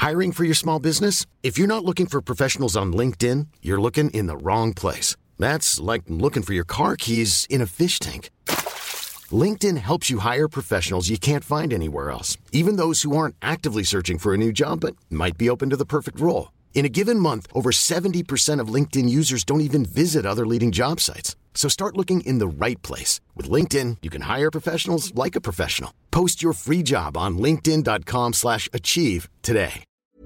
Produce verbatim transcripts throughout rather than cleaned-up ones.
Hiring for your small business? If you're not looking for professionals on LinkedIn, you're looking in the wrong place. That's like looking for your car keys in a fish tank. LinkedIn helps you hire professionals you can't find anywhere else, even those who aren't actively searching for a new job but might be open to the perfect role. In a given month, over seventy percent of LinkedIn users don't even visit other leading job sites. So start looking in the right place. With LinkedIn, you can hire professionals like a professional. Post your free job on linkedin.com slash achieve today.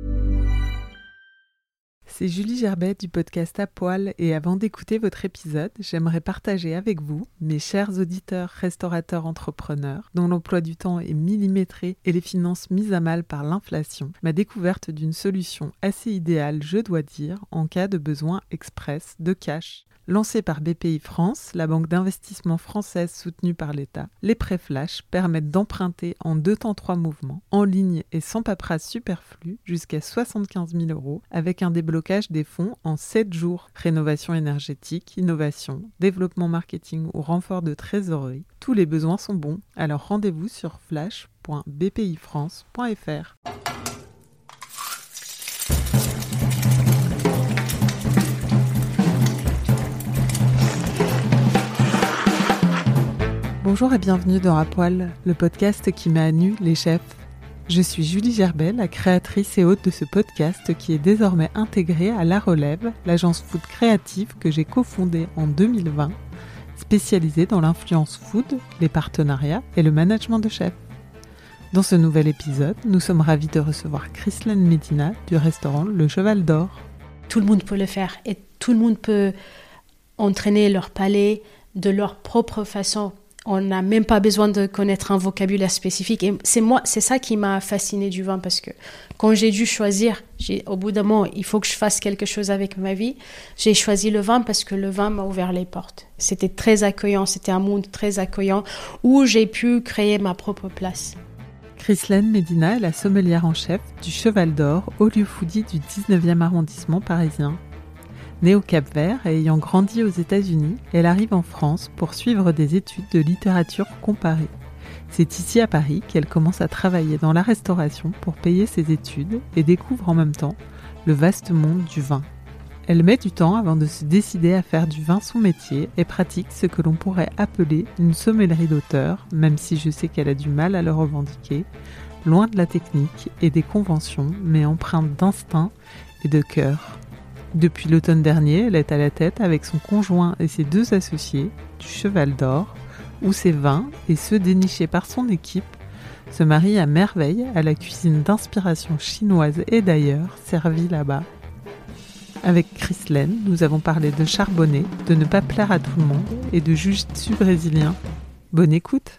C'est Julie Gerbet du podcast À Poil et avant d'écouter votre épisode, j'aimerais partager avec vous, mes chers auditeurs, restaurateurs, entrepreneurs, dont l'emploi du temps est millimétré et les finances mises à mal par l'inflation, ma découverte d'une solution assez idéale, je dois dire, en cas de besoin express de cash. Lancée par B P I France, la banque d'investissement française soutenue par l'État, les prêts flash permettent d'emprunter en deux temps trois mouvements, en ligne et sans paperasse superflue, jusqu'à soixante-quinze mille euros, avec un déblocage des fonds en sept jours. Rénovation énergétique, innovation, développement marketing ou renfort de trésorerie, tous les besoins sont bons, alors rendez-vous sur flash point b p i france point f r. Bonjour et bienvenue dans À Poil, le podcast qui met à nu les chefs. Je suis Julie Gerbet, la créatrice et hôte de ce podcast qui est désormais intégré à La Relève, l'agence food créative que j'ai cofondée en deux mille vingt, spécialisée dans l'influence food, les partenariats et le management de chefs. Dans ce nouvel épisode, nous sommes ravis de recevoir Chrislène Medina du restaurant Le Cheval d'Or. Tout le monde peut le faire et tout le monde peut entraîner leur palais de leur propre façon. On n'a même pas besoin de connaître un vocabulaire spécifique. Et c'est moi, c'est ça qui m'a fascinée du vin, parce que quand j'ai dû choisir, j'ai, au bout d'un moment, il faut que je fasse quelque chose avec ma vie. J'ai choisi le vin parce que le vin m'a ouvert les portes. C'était très accueillant, c'était un monde très accueillant où j'ai pu créer ma propre place. Chrislène Medina est la sommelière en chef du Cheval d'Or, haut lieu foodie du dix-neuvième arrondissement parisien. Née au Cap-Vert et ayant grandi aux États-Unis, elle arrive en France pour suivre des études de littérature comparée. C'est ici à Paris qu'elle commence à travailler dans la restauration pour payer ses études et découvre en même temps le vaste monde du vin. Elle met du temps avant de se décider à faire du vin son métier et pratique ce que l'on pourrait appeler une sommellerie d'auteur, même si je sais qu'elle a du mal à le revendiquer, loin de la technique et des conventions, mais empreinte d'instinct et de cœur. Depuis l'automne dernier, elle est à la tête avec son conjoint et ses deux associés du Cheval d'Or, où ses vins et ceux dénichés par son équipe se marient à merveille à la cuisine d'inspiration chinoise et d'ailleurs servie là-bas. Avec Chrislène, nous avons parlé de charbonner, de ne pas plaire à tout le monde et de jiu-jitsu brésilien. Bonne écoute!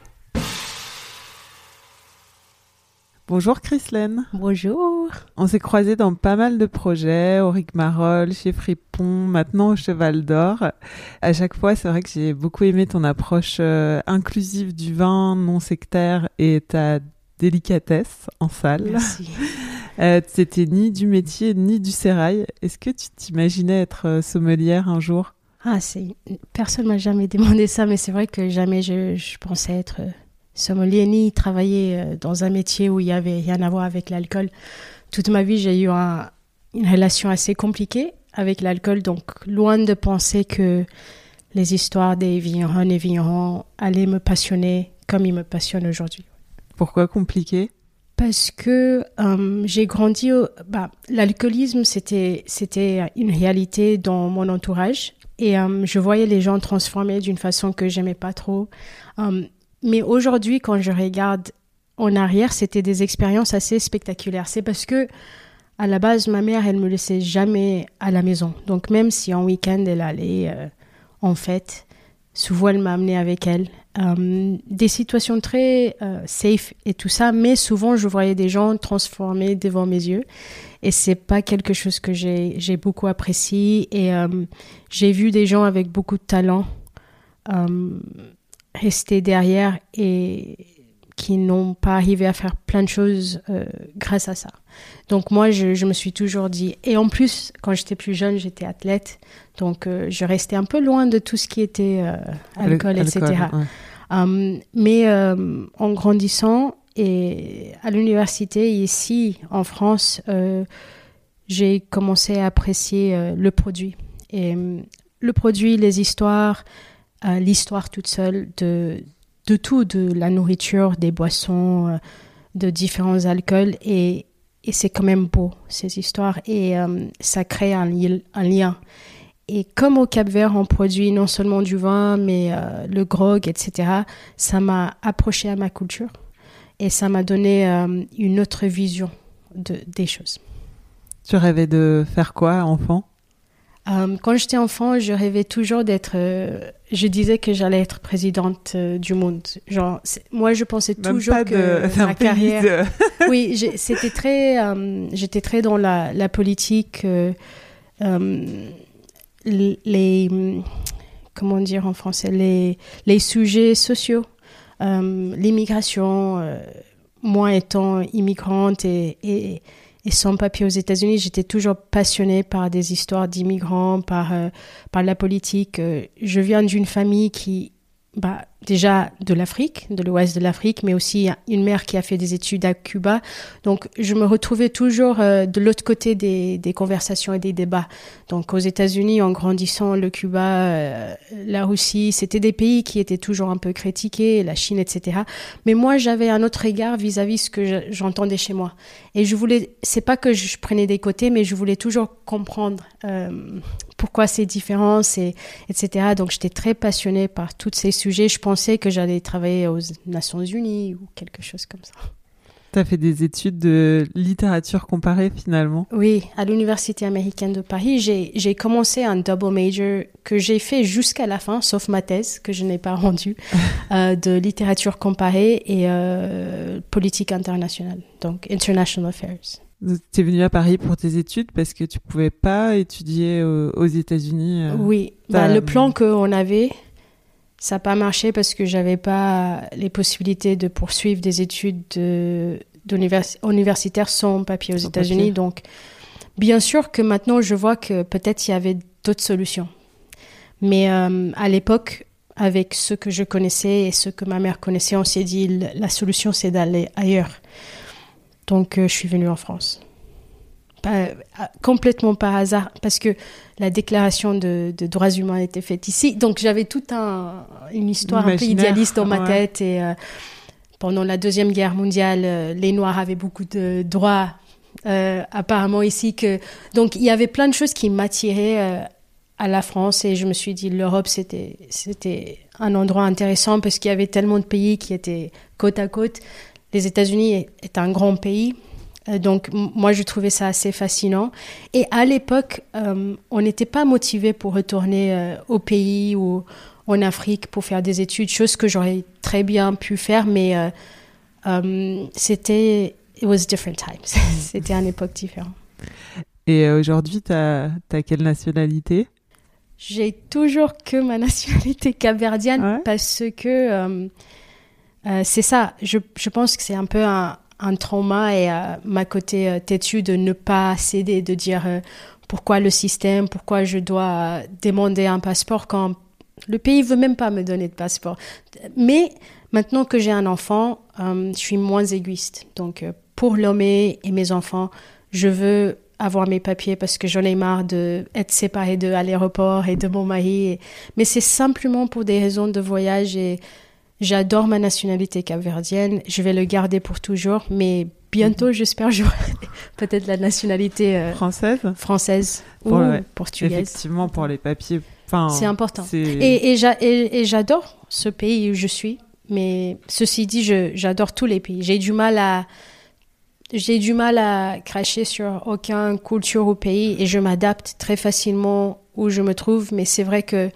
Bonjour Chrislène. Bonjour. On s'est croisés dans pas mal de projets, au Rigmarole, chez Fripon, maintenant au Cheval d'Or. À chaque fois, c'est vrai que j'ai beaucoup aimé ton approche euh, inclusive du vin, non sectaire et ta délicatesse en salle. Merci. euh, C'était ni du métier ni du sérail. Est-ce que tu t'imaginais être sommelière un jour? Ah, c'est... Personne m'a jamais demandé ça, mais c'est vrai que jamais je, je pensais être... sommelier ni travailler dans un métier où il n'y avait rien à voir avec l'alcool. Toute ma vie, j'ai eu un, une relation assez compliquée avec l'alcool, donc loin de penser que les histoires des vignerons et vignerons allaient me passionner comme ils me passionnent aujourd'hui. Pourquoi compliqué ? Parce que euh, j'ai grandi... Au, bah, l'alcoolisme, c'était, c'était une réalité dans mon entourage et euh, je voyais les gens transformés d'une façon que j'aimais pas trop. Euh, Mais aujourd'hui, quand je regarde en arrière, c'était des expériences assez spectaculaires. C'est parce que, à la base, ma mère, elle me laissait jamais à la maison. Donc, même si en week-end, elle allait euh, en fête, souvent, elle m'a amenée avec elle. Euh, des situations très euh, safe et tout ça, mais souvent, je voyais des gens transformés devant mes yeux. Et c'est pas quelque chose que j'ai, j'ai beaucoup apprécié. Et euh, j'ai vu des gens avec beaucoup de talent euh, rester derrière et qui n'ont pas arrivé à faire plein de choses euh, grâce à ça. Donc moi, je, je me suis toujours dit... Et en plus, quand j'étais plus jeune, j'étais athlète. Donc euh, je restais un peu loin de tout ce qui était euh, alcool, Al- et cetera. Alcool, ouais. Um, mais euh, en grandissant, et à l'université ici en France, euh, j'ai commencé à apprécier euh, le produit. Et euh, le produit, les histoires, euh, l'histoire toute seule de, de tout, de la nourriture, des boissons, euh, de différents alcools. Et, et c'est quand même beau, ces histoires. Et euh, ça crée un, li- un lien. Et comme au Cap-Vert, on produit non seulement du vin, mais euh, le grog, et cetera, ça m'a approché à ma culture et ça m'a donné euh, une autre vision de, des choses. Tu rêvais de faire quoi, enfant ? euh, Quand j'étais enfant, je rêvais toujours d'être... Euh, je disais que j'allais être présidente euh, du monde. Genre, c'est, moi, je pensais Même toujours pas que de, ma carrière... De... oui, j'ai, c'était très... Euh, j'étais très dans la, la politique... Euh, euh, les, comment dire en français, les, les sujets sociaux, euh, l'immigration, euh, moi étant immigrante et, et, et sans papier aux États-Unis, j'étais toujours passionnée par des histoires d'immigrants, par, euh, par la politique. Euh, je viens d'une famille qui, bah, déjà de l'Afrique, de l'ouest de l'Afrique, mais aussi une mère qui a fait des études à Cuba. Donc, je me retrouvais toujours euh, de l'autre côté des, des conversations et des débats. Donc, aux États-Unis, en grandissant, le Cuba, euh, la Russie, c'était des pays qui étaient toujours un peu critiqués, la Chine, et cetera. Mais moi, j'avais un autre regard vis-à-vis ce que je, j'entendais chez moi. Et je voulais, c'est pas que je prenais des côtés, mais je voulais toujours comprendre euh, pourquoi ces différences, et, etc. Donc, j'étais très passionnée par tous ces sujets. Je pensais que j'allais travailler aux Nations Unies ou quelque chose comme ça. Tu as fait des études de littérature comparée finalement ? Oui, à l'Université américaine de Paris, j'ai, j'ai commencé un double major que j'ai fait jusqu'à la fin, sauf ma thèse que je n'ai pas rendue, euh, de littérature comparée et euh, politique internationale, donc International Affairs. Tu es venue à Paris pour tes études parce que tu ne pouvais pas étudier aux, aux États-Unis euh, Oui, bah, le plan qu'on avait... Ça n'a pas marché parce que je n'avais pas les possibilités de poursuivre des études de, d'univers, universitaires sans papier aux sans États-Unis. Papier. Donc, bien sûr que maintenant, je vois que peut-être il y avait d'autres solutions. Mais euh, à l'époque, avec ce que je connaissais et ce que ma mère connaissait, on s'est dit la solution, c'est d'aller ailleurs. Donc, euh, je suis venue en France. Pas, complètement par hasard, parce que la déclaration de, de droits humains a été faite ici. Donc, j'avais toute un, une histoire un peu idéaliste dans ma ouais. tête. Et euh, pendant la Deuxième Guerre mondiale, euh, les Noirs avaient beaucoup de droits, euh, apparemment ici. Que... Donc, il y avait plein de choses qui m'attiraient euh, à la France. Et je me suis dit, l'Europe, c'était, c'était un endroit intéressant parce qu'il y avait tellement de pays qui étaient côte à côte. Les États-Unis est, est un grand pays. Donc, m- moi, je trouvais ça assez fascinant. Et à l'époque, euh, on n'était pas motivés pour retourner euh, au pays ou en Afrique pour faire des études, chose que j'aurais très bien pu faire, mais euh, euh, c'était... It was different times. C'était une époque différente. Et aujourd'hui, tu as quelle nationalité ? J'ai toujours que ma nationalité capverdienne ouais. parce que euh, euh, c'est ça. Je, je pense que c'est un peu un... un trauma et euh, ma côté euh, têtue de ne pas céder, de dire euh, pourquoi le système, pourquoi je dois euh, demander un passeport quand le pays ne veut même pas me donner de passeport. Mais maintenant que j'ai un enfant, euh, je suis moins égoïste. Donc euh, pour l'homme et mes enfants, je veux avoir mes papiers parce que j'en ai marre d'être séparée d'eux à l'aéroport et de mon mari. Et... Mais c'est simplement pour des raisons de voyage et j'adore ma nationalité capverdienne, je vais le garder pour toujours, mais bientôt, mmh. j'espère, j'aurai peut-être la nationalité euh, française, française pour ou ouais. portugaise. Effectivement, pour les papiers. Enfin, c'est important. C'est... Et, et, j'a, et, et j'adore ce pays où je suis, mais ceci dit, je, j'adore tous les pays. J'ai du mal à, j'ai du mal à cracher sur aucune culture ou pays et je m'adapte très facilement où je me trouve, mais c'est vrai que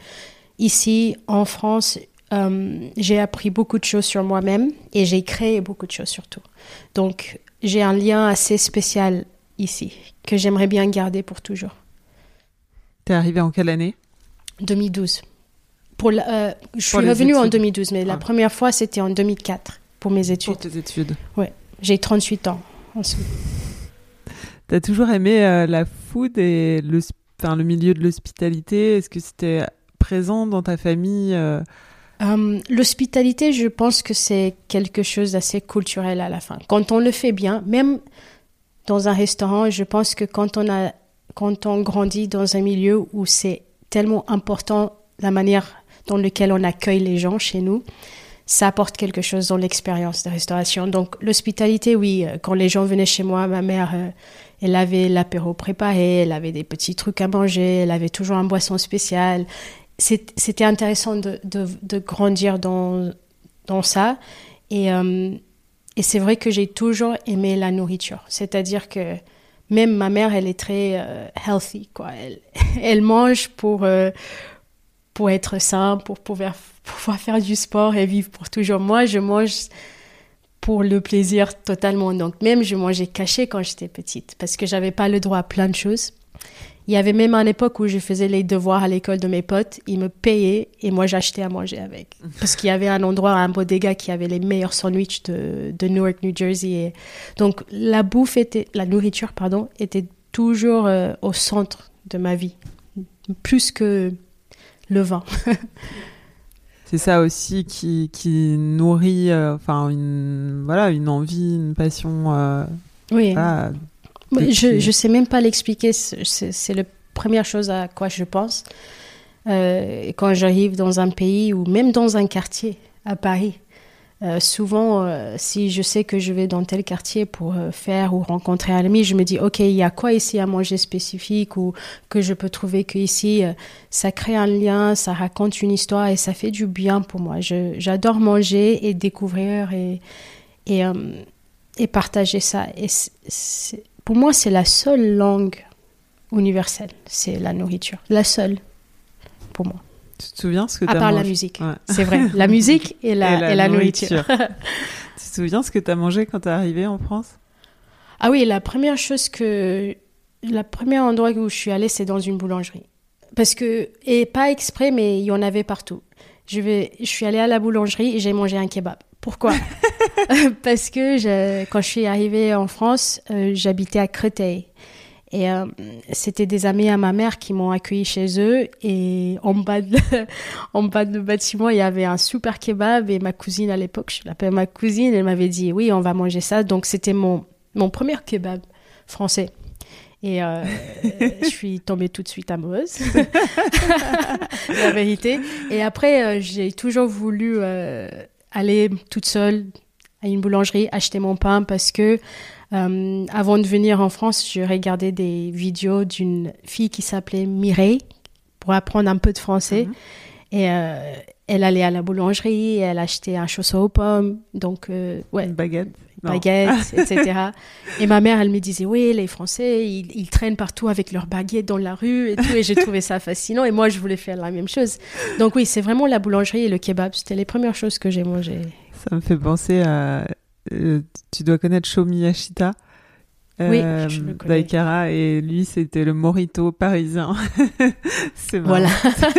ici, en France, Euh, j'ai appris beaucoup de choses sur moi-même et j'ai créé beaucoup de choses surtout. Donc, j'ai un lien assez spécial ici que j'aimerais bien garder pour toujours. T'es arrivée en quelle année ? deux mille douze. Pour la, euh, je pour suis revenue études. En deux mille douze, mais ah. la première fois, c'était en deux mille quatre pour mes études. Pour tes études. Oui, j'ai trente-huit ans. Ensuite. T'as toujours aimé euh, la food et le, enfin, le milieu de l'hospitalité ? Est-ce que c'était présent dans ta famille euh... Um, l'hospitalité, je pense que c'est quelque chose d'assez culturel à la fin. Quand on le fait bien, même dans un restaurant, je pense que quand on a, quand on grandit dans un milieu où c'est tellement important la manière dans laquelle on accueille les gens chez nous, ça apporte quelque chose dans l'expérience de restauration. Donc l'hospitalité, oui, quand les gens venaient chez moi, ma mère, euh, elle avait l'apéro préparé, elle avait des petits trucs à manger, elle avait toujours une boisson spéciale. C'était intéressant de, de, de grandir dans, dans ça. Et, euh, et c'est vrai que j'ai toujours aimé la nourriture. C'est-à-dire que même ma mère, elle est très euh, healthy, quoi. Elle, elle mange pour, euh, pour être sain, pour pouvoir, pouvoir faire du sport et vivre pour toujours. Moi, je mange pour le plaisir totalement. Donc même, je mangeais caché quand j'étais petite parce que j'avais pas le droit à plein de choses. Il y avait même une époque où je faisais les devoirs à l'école de mes potes, ils me payaient et moi j'achetais à manger avec. Parce qu'il y avait un endroit, un bodega qui avait les meilleurs sandwichs de, de Newark, New Jersey. Et donc la bouffe était, la nourriture, pardon, était toujours euh, au centre de ma vie, plus que le vin. C'est ça aussi qui, qui nourrit, euh, enfin une voilà une envie, une passion. Euh, oui. Voilà, Je je sais même pas l'expliquer. C'est, c'est la première chose à quoi je pense euh, quand j'arrive dans un pays ou même dans un quartier à Paris. Euh, souvent, euh, si je sais que je vais dans tel quartier pour euh, faire ou rencontrer un ami, je me dis ok, il y a quoi ici à manger spécifique ou que je peux trouver que ici euh, ça crée un lien, ça raconte une histoire et ça fait du bien pour moi. Je, j'adore manger et découvrir et et, euh, et partager ça. Et c'est, c'est Pour moi, c'est la seule langue universelle, c'est la nourriture. La seule, pour moi. Tu te souviens ce que tu as mangé ? À part mangé ? la musique, Ouais. C'est vrai. La musique et la, et la, et la nourriture. nourriture. Tu te souviens ce que tu as mangé quand tu es arrivée en France ? Ah oui, la première chose que... Le premier endroit où je suis allée, c'est dans une boulangerie. Parce que... Et pas exprès, mais il y en avait partout. Je, vais, je suis allée à la boulangerie et j'ai mangé un kebab. Pourquoi ? Parce que je, quand je suis arrivée en France, euh, j'habitais à Créteil. Et euh, c'était des amis à ma mère qui m'ont accueilli chez eux. Et en bas de, en bas de bâtiment, il y avait un super kebab. Et ma cousine, à l'époque, je l'appelle ma cousine, elle m'avait dit, oui, on va manger ça. Donc, c'était mon, mon premier kebab français. Et euh, je suis tombée tout de suite amoureuse, la vérité. Et après, euh, j'ai toujours voulu euh, aller toute seule à une boulangerie, acheter mon pain parce que euh, avant de venir en France, je regardais des vidéos d'une fille qui s'appelait Mireille pour apprendre un peu de français. Mm-hmm. Et euh, elle allait à la boulangerie, elle achetait un chausson aux pommes, donc euh, ouais, une baguette. baguettes, et cetera. Et ma mère, elle me disait, oui, les Français, ils, ils traînent partout avec leurs baguettes dans la rue et tout. Et j'ai trouvé ça fascinant. Et moi, je voulais faire la même chose. Donc oui, c'est vraiment la boulangerie et le kebab. C'était les premières choses que j'ai mangées. Ça me fait penser à... Euh, tu dois connaître Sho Miyashita. Euh, oui, je le connais. Daikara, et lui, c'était le Morito parisien. C'est marrant. Voilà.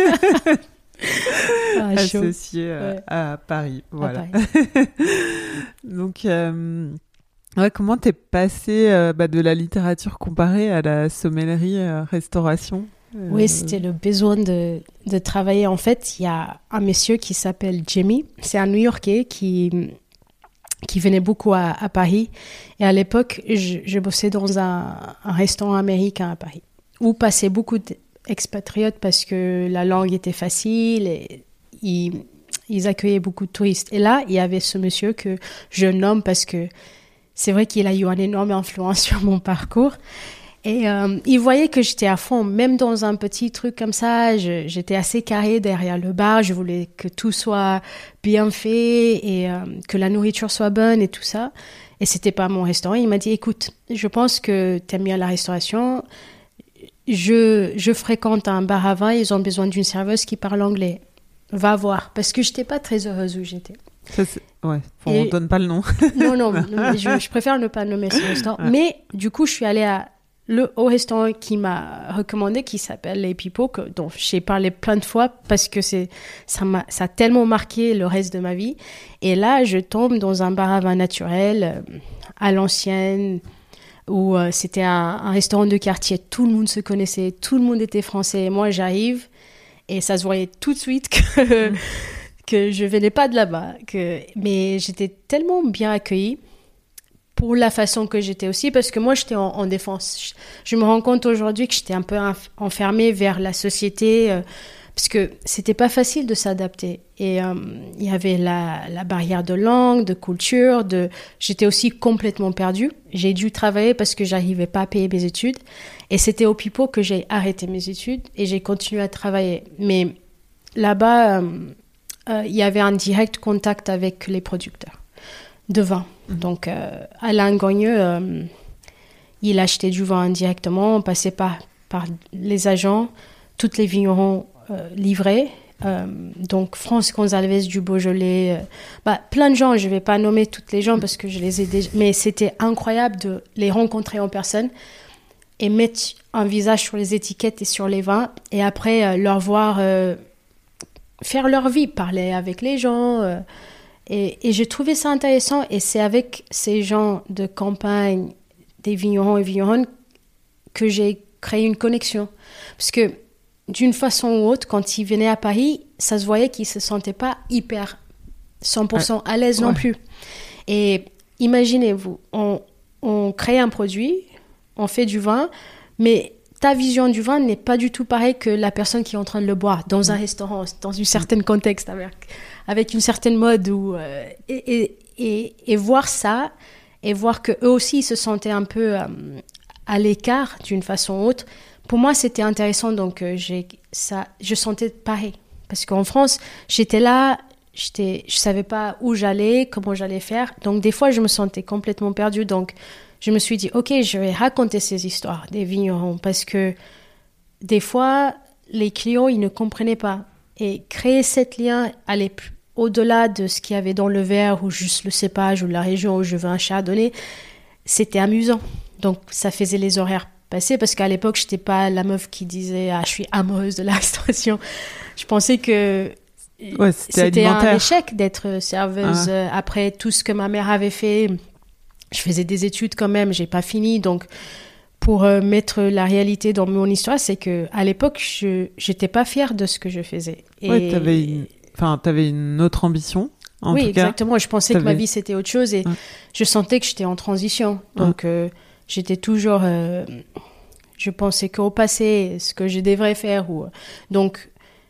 Ah, associé euh, ouais. à Paris. Voilà. À Paris. Donc, euh, ouais, comment t'es passée euh, bah, de la littérature comparée à la sommellerie euh, restauration euh... Oui, c'était le besoin de, de travailler. En fait, il y a un monsieur qui s'appelle Jimmy. C'est un New-Yorkais qui, qui venait beaucoup à, à Paris. Et à l'époque, je, je bossais dans un, un restaurant américain à Paris où passaient beaucoup d'expatriates parce que la langue était facile et ils, ils accueillaient beaucoup de touristes. Et là, il y avait ce monsieur que je nomme parce que c'est vrai qu'il a eu une énorme influence sur mon parcours. Et euh, il voyait que j'étais à fond, même dans un petit truc comme ça. Je, j'étais assez carrée derrière le bar. Je voulais que tout soit bien fait et euh, que la nourriture soit bonne et tout ça. Et c'était pas mon restaurant. Il m'a dit, écoute, je pense que t'aimes bien la restauration. Je, je fréquente un bar à vin. Ils ont besoin d'une serveuse qui parle anglais. Va voir. Parce que j'étais pas très heureuse où j'étais. Ça, c'est... Ouais, on ne donne pas le nom. non, non, non je, je préfère ne pas nommer ce restaurant. Ouais. Mais du coup, je suis allée à le au restaurant qui m'a recommandé, qui s'appelle Les Pipots, que, dont j'ai parlé plein de fois parce que c'est, ça, m'a, ça a tellement marqué le reste de ma vie. Et là, je tombe dans un bar à vin naturel euh, à l'ancienne, où euh, c'était un, un restaurant de quartier. Tout le monde se connaissait, tout le monde était français. Et moi, j'arrive et ça se voyait tout de suite que... que je venais pas de là-bas, que, mais j'étais tellement bien accueillie pour la façon que j'étais aussi, parce que moi, j'étais en, en défense. Je, je me rends compte aujourd'hui que j'étais un peu inf- enfermée vers la société, euh, parce que c'était pas facile de s'adapter. Et euh, il y avait la, la barrière de langue, de culture, de... j'étais aussi complètement perdue. J'ai dû travailler parce que j'arrivais pas à payer mes études. Et c'était au Pipo que j'ai arrêté mes études et j'ai continué à travailler. Mais là-bas, euh, euh, il y avait un direct contact avec les producteurs de vin. Donc, euh, Alain Gagneux, euh, il achetait du vin indirectement, on passait par, par les agents, toutes les vignerons euh, livrés. Euh, donc, France Gonzalez du Beaujolais, euh, bah, plein de gens, je ne vais pas nommer toutes les gens parce que je les ai déjà... Mais c'était incroyable de les rencontrer en personne et mettre un visage sur les étiquettes et sur les vins et après euh, leur voir euh, faire leur vie, parler avec les gens... Euh, Et, et j'ai trouvé ça intéressant. Et c'est avec ces gens de campagne, des vignerons et vigneronnes, que j'ai créé une connexion. Parce que d'une façon ou autre, quand ils venaient à Paris, ça se voyait qu'ils ne se sentaient pas hyper cent pour cent à l'aise ouais. non plus. Et imaginez-vous, on, on crée un produit, on fait du vin, mais ta vision du vin n'est pas du tout pareille que la personne qui est en train de le boire dans un restaurant, dans un certain contexte, avec, avec une certaine mode. Où, euh, et, et, et, et voir ça, et voir qu'eux aussi ils se sentaient un peu euh, à l'écart d'une façon ou autre, pour moi c'était intéressant. Donc euh, j'ai, ça, je sentais pareil. Parce qu'en France, j'étais là, j'étais, je ne savais pas où j'allais, comment j'allais faire. Donc des fois, je me sentais complètement perdue. Donc je me suis dit, OK, je vais raconter ces histoires des vignerons parce que des fois, les clients, ils ne comprenaient pas. Et créer cet lien, aller plus, au-delà de ce qu'il y avait dans le verre ou juste le cépage ou la région où je veux un chardonnay, c'était amusant. Donc, ça faisait les horaires passer parce qu'à l'époque, je n'étais pas la meuf qui disait « Ah, je suis amoureuse de la restauration ». Je pensais que ouais, c'était, c'était un échec d'être serveuse ah. après tout ce que ma mère avait fait. Je faisais des études quand même, j'ai pas fini. Donc, pour euh, mettre la réalité dans mon histoire, c'est que à l'époque, je j'étais pas fière de ce que je faisais. Et ouais, t'avais une, enfin, t'avais une autre ambition. En oui, tout exactement. Cas, je pensais t'avais... que ma vie c'était autre chose et ouais. je sentais que j'étais en transition. Donc, ouais. euh, j'étais toujours, euh, je pensais qu'au passé, ce que je devrais faire. Ou donc,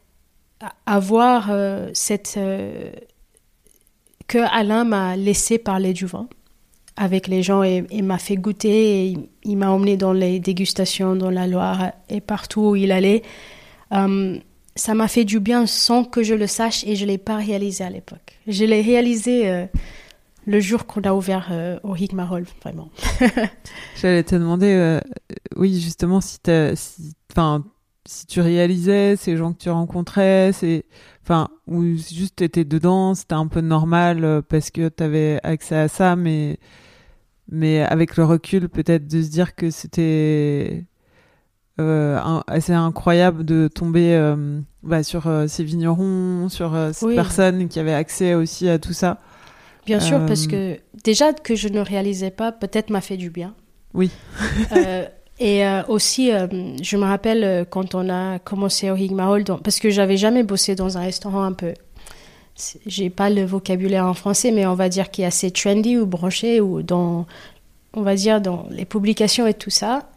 avoir euh, cette euh, que Alain m'a laissé parler du vin avec les gens et, et m'a fait goûter et il, il m'a emmené dans les dégustations dans la Loire et partout où il allait. Um, ça m'a fait du bien sans que je le sache et je ne l'ai pas réalisé à l'époque. Je l'ai réalisé euh, le jour qu'on a ouvert euh, au Higmarole, vraiment. J'allais te demander, euh, oui, justement, si, si, si tu réalisais ces gens que tu rencontrais, c'est... Enfin, ou juste t'étais dedans, c'était un peu normal euh, parce que t'avais accès à ça, mais, mais avec le recul, peut-être de se dire que c'était euh, un, assez incroyable de tomber euh, bah, sur euh, ces vignerons, sur euh, ces oui. personnes qui avaient accès aussi à tout ça. Bien sûr, euh... parce que déjà que je ne réalisais pas, peut-être m'a fait du bien. Oui. euh, Et euh, aussi, euh, je me rappelle euh, quand on a commencé au Higmarole, parce que j'avais jamais bossé dans un restaurant un peu... J'ai pas le vocabulaire en français, mais on va dire qu'il est assez trendy ou branché, ou dans, on va dire, dans les publications et tout ça.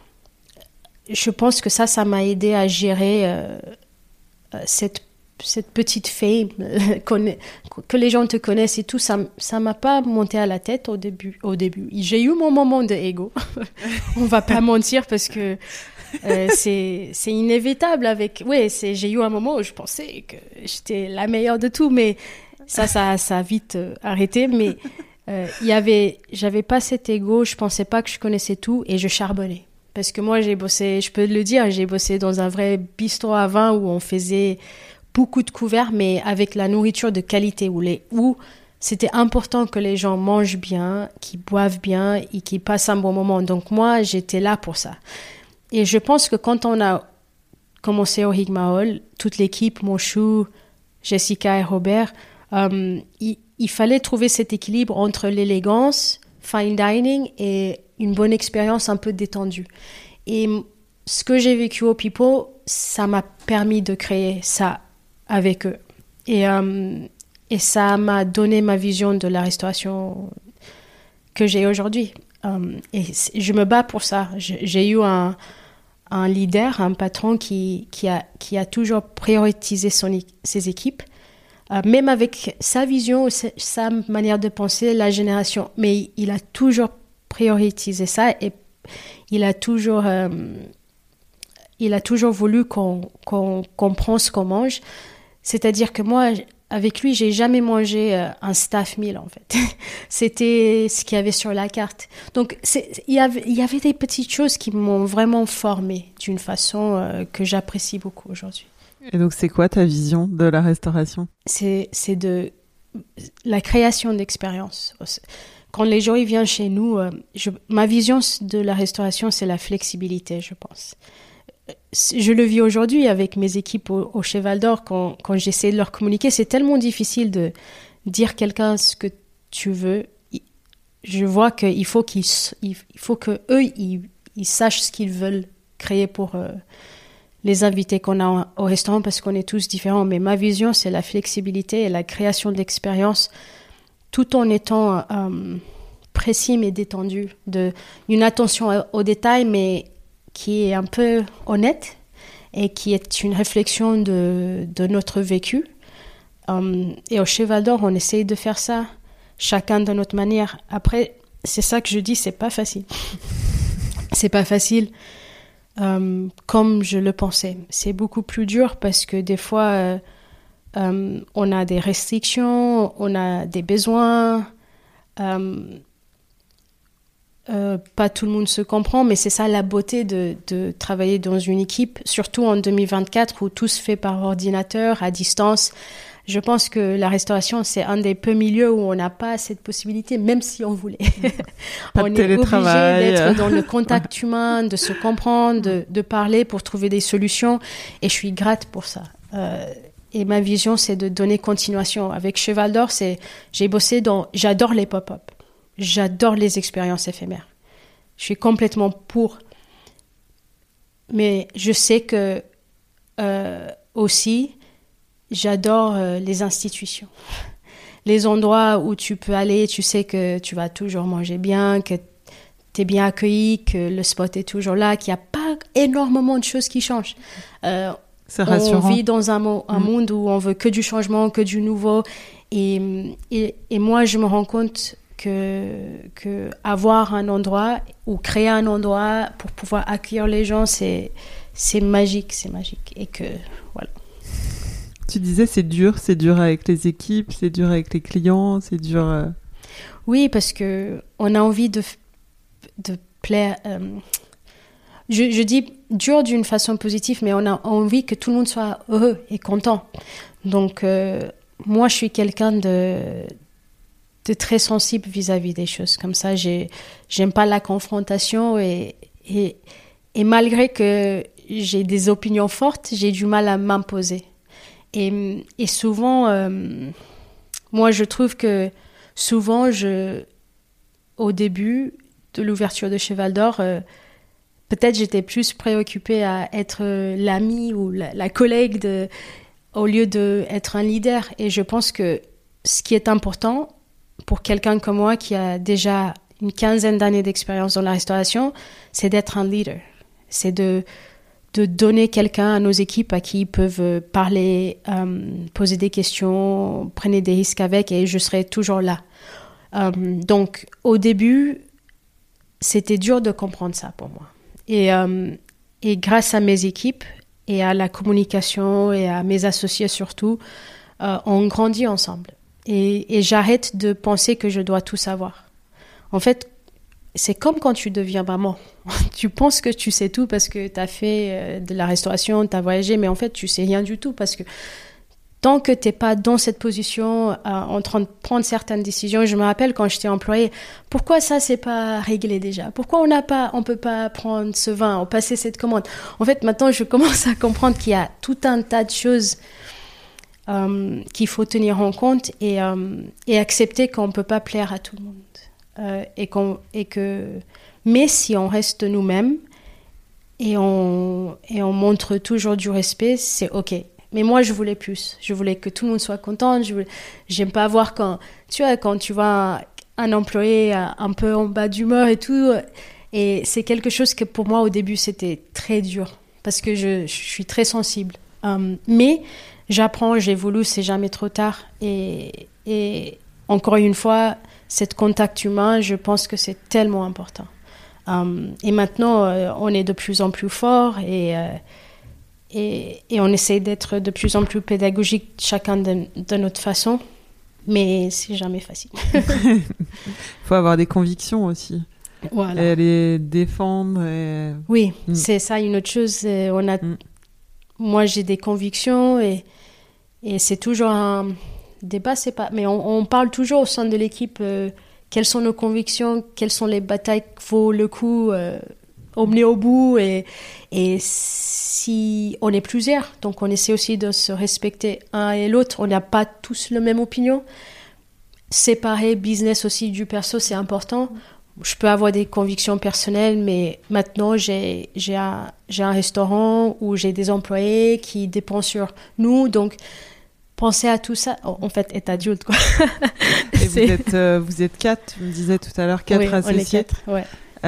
Je pense que ça, ça m'a aidé à gérer euh, cette, cette petite fame, que les gens te connaissent et tout. Ça ça m'a pas monté à la tête au début. Au début. J'ai eu mon moment de ego. On va pas mentir parce que euh, c'est, c'est inévitable. Avec... Oui, c'est, j'ai eu un moment où je pensais que j'étais la meilleure de tout, mais ça, ça, ça a vite euh, arrêté. Mais euh, y avait, j'avais pas cet ego, je pensais pas que je connaissais tout et je charbonnais. Parce que moi, j'ai bossé, je peux le dire, j'ai bossé dans un vrai bistrot à vin où on faisait beaucoup de couverts, mais avec la nourriture de qualité, où, les, où c'était important que les gens mangent bien, qu'ils boivent bien et qu'ils passent un bon moment. Donc moi, j'étais là pour ça. Et je pense que quand on a commencé au Higmarole, toute l'équipe, Monchou, Jessica et Robert, euh, il, il fallait trouver cet équilibre entre l'élégance, fine dining et une bonne expérience un peu détendue. Et ce que j'ai vécu au Pipo, ça m'a permis de créer ça avec eux. et, euh, et ça m'a donné ma vision de la restauration que j'ai aujourd'hui. Euh, et je me bats pour ça. J'ai eu un, un leader, un patron qui, qui, a, qui a toujours prioritisé son, ses équipes, euh, même avec sa vision, sa manière de penser, la génération. Mais il a toujours prioritisé ça et il a toujours, euh, il a toujours voulu qu'on, qu'on, qu'on prenne ce qu'on mange. C'est-à-dire que moi, avec lui, j'ai jamais mangé euh, un staff meal, en fait. C'était ce qu'il y avait sur la carte. Donc, il y avait, il y avait des petites choses qui m'ont vraiment formée d'une façon euh, que j'apprécie beaucoup aujourd'hui. Et donc, c'est quoi ta vision de la restauration ? C'est, c'est de la création d'expériences. Quand les gens ils viennent chez nous, euh, je, ma vision de la restauration, c'est la flexibilité, je pense. Je le vis aujourd'hui avec mes équipes au, au Cheval d'Or, quand, quand j'essaie de leur communiquer, c'est tellement difficile de dire à quelqu'un ce que tu veux. Je vois qu'il faut qu'ils, il faut que eux, ils, ils sachent ce qu'ils veulent créer pour euh, les invités qu'on a au restaurant, parce qu'on est tous différents. Mais ma vision, c'est la flexibilité et la création de l'expérience, tout en étant euh, précis mais détendu, de une attention aux détails, mais qui est un peu honnête et qui est une réflexion de, de notre vécu. Um, et au Cheval d'Or, on essaye de faire ça, chacun de notre manière. Après, c'est ça que je dis, c'est pas facile. C'est pas facile um, comme je le pensais. C'est beaucoup plus dur parce que des fois, euh, um, on a des restrictions, on a des besoins. Um, Euh, pas tout le monde se comprend, mais c'est ça la beauté de, de travailler dans une équipe, surtout en deux mille vingt-quatre où tout se fait par ordinateur, à distance. Je pense que la restauration, c'est un des peu milieux où on n'a pas cette possibilité, même si on voulait. Pas on de est obligé d'être dans le ouais. contact humain, de se comprendre, de, de parler pour trouver des solutions. Et je suis grate pour ça. Euh, et ma vision, c'est de donner continuation. Avec Cheval d'Or, c'est, j'ai bossé dans, j'adore les pop-up. J'adore les expériences éphémères. Je suis complètement pour. Mais je sais que euh, aussi, j'adore euh, les institutions. Les endroits où tu peux aller, tu sais que tu vas toujours manger bien, que tu es bien accueilli, que le spot est toujours là, qu'il n'y a pas énormément de choses qui changent. Euh, C'est rassurant. On vit dans un, mo- un mmh. monde où on veut que du changement, que du nouveau. Et, et, et moi, je me rends compte que, que avoir un endroit ou créer un endroit pour pouvoir accueillir les gens, c'est, c'est magique, c'est magique. Et que, voilà. Tu disais c'est dur, c'est dur avec les équipes, c'est dur avec les clients, c'est dur... Euh... Oui, parce qu'on a envie de, de plaire... Euh, je, je dis dur d'une façon positive, mais on a envie que tout le monde soit heureux et content. Donc, euh, moi, je suis quelqu'un de... de très sensible vis-à-vis des choses comme ça. J'ai, j'aime pas la confrontation et, et, et malgré que j'ai des opinions fortes, j'ai du mal à m'imposer. Et, et souvent, euh, moi, je trouve que souvent, je, au début de l'ouverture de Cheval d'Or, euh, peut-être j'étais plus préoccupée à être l'ami ou la, la collègue de, au lieu d'être un leader. Et je pense que ce qui est important pour quelqu'un comme moi qui a déjà une quinzaine d'années d'expérience dans la restauration, c'est d'être un leader. C'est de, de donner quelqu'un à nos équipes à qui ils peuvent parler, euh, poser des questions, prendre des risques avec, et je serai toujours là. Euh, donc, au début, c'était dur de comprendre ça pour moi. Et, euh, et grâce à mes équipes et à la communication et à mes associés surtout, euh, on grandit ensemble. Et, et j'arrête de penser que je dois tout savoir. En fait, c'est comme quand tu deviens maman. Tu penses que tu sais tout parce que tu as fait euh, de la restauration, tu as voyagé, mais en fait, tu sais rien du tout parce que tant que tu n'es pas dans cette position, euh, en train de prendre certaines décisions, je me rappelle quand j'étais employée, pourquoi ça, c'est pas réglé déjà ? Pourquoi on n'a pas, on peut pas prendre ce vin ou passer cette commande ? En fait, maintenant, je commence à comprendre qu'il y a tout un tas de choses Euh, qu'il faut tenir en compte et, euh, et accepter qu'on ne peut pas plaire à tout le monde. Euh, et qu'on, et que, mais si on reste nous-mêmes et on, et on montre toujours du respect, c'est OK. Mais moi, je voulais plus. Je voulais que tout le monde soit content. Je voulais... J'aime pas voir quand, tu vois, quand tu vois un employé un peu en bas d'humeur et tout. Et c'est quelque chose que pour moi, au début, c'était très dur parce que je, je suis très sensible. Um, mais j'apprends, j'évolue, c'est jamais trop tard. Et, et encore une fois, cet contact humain, je pense que c'est tellement important. Um, et maintenant, euh, on est de plus en plus fort et, euh, et, et on essaie d'être de plus en plus pédagogique, chacun de, de notre façon, mais c'est jamais facile. Il faut avoir des convictions aussi. Voilà. Et les défendre. Et... Oui, mm. c'est ça une autre chose. On a... Mm. Moi, j'ai des convictions et, et c'est toujours un débat, c'est pas... mais on, on parle toujours au sein de l'équipe. Euh, Quelles sont nos convictions, quelles sont les batailles qu'il vaut le coup euh, emmener au bout et, et si on est plusieurs, donc on essaie aussi de se respecter un et l'autre, on n'a pas tous la même opinion. Séparer business aussi du perso, c'est important. Je peux avoir des convictions personnelles, mais maintenant j'ai, j'ai, un, j'ai un restaurant où j'ai des employés qui dépendent sur nous, donc penser à tout ça, en fait, être adulte, quoi. Et vous êtes, euh, vous êtes quatre, tu me disais tout à l'heure, quatre oui, associés. On est quatre, ouais.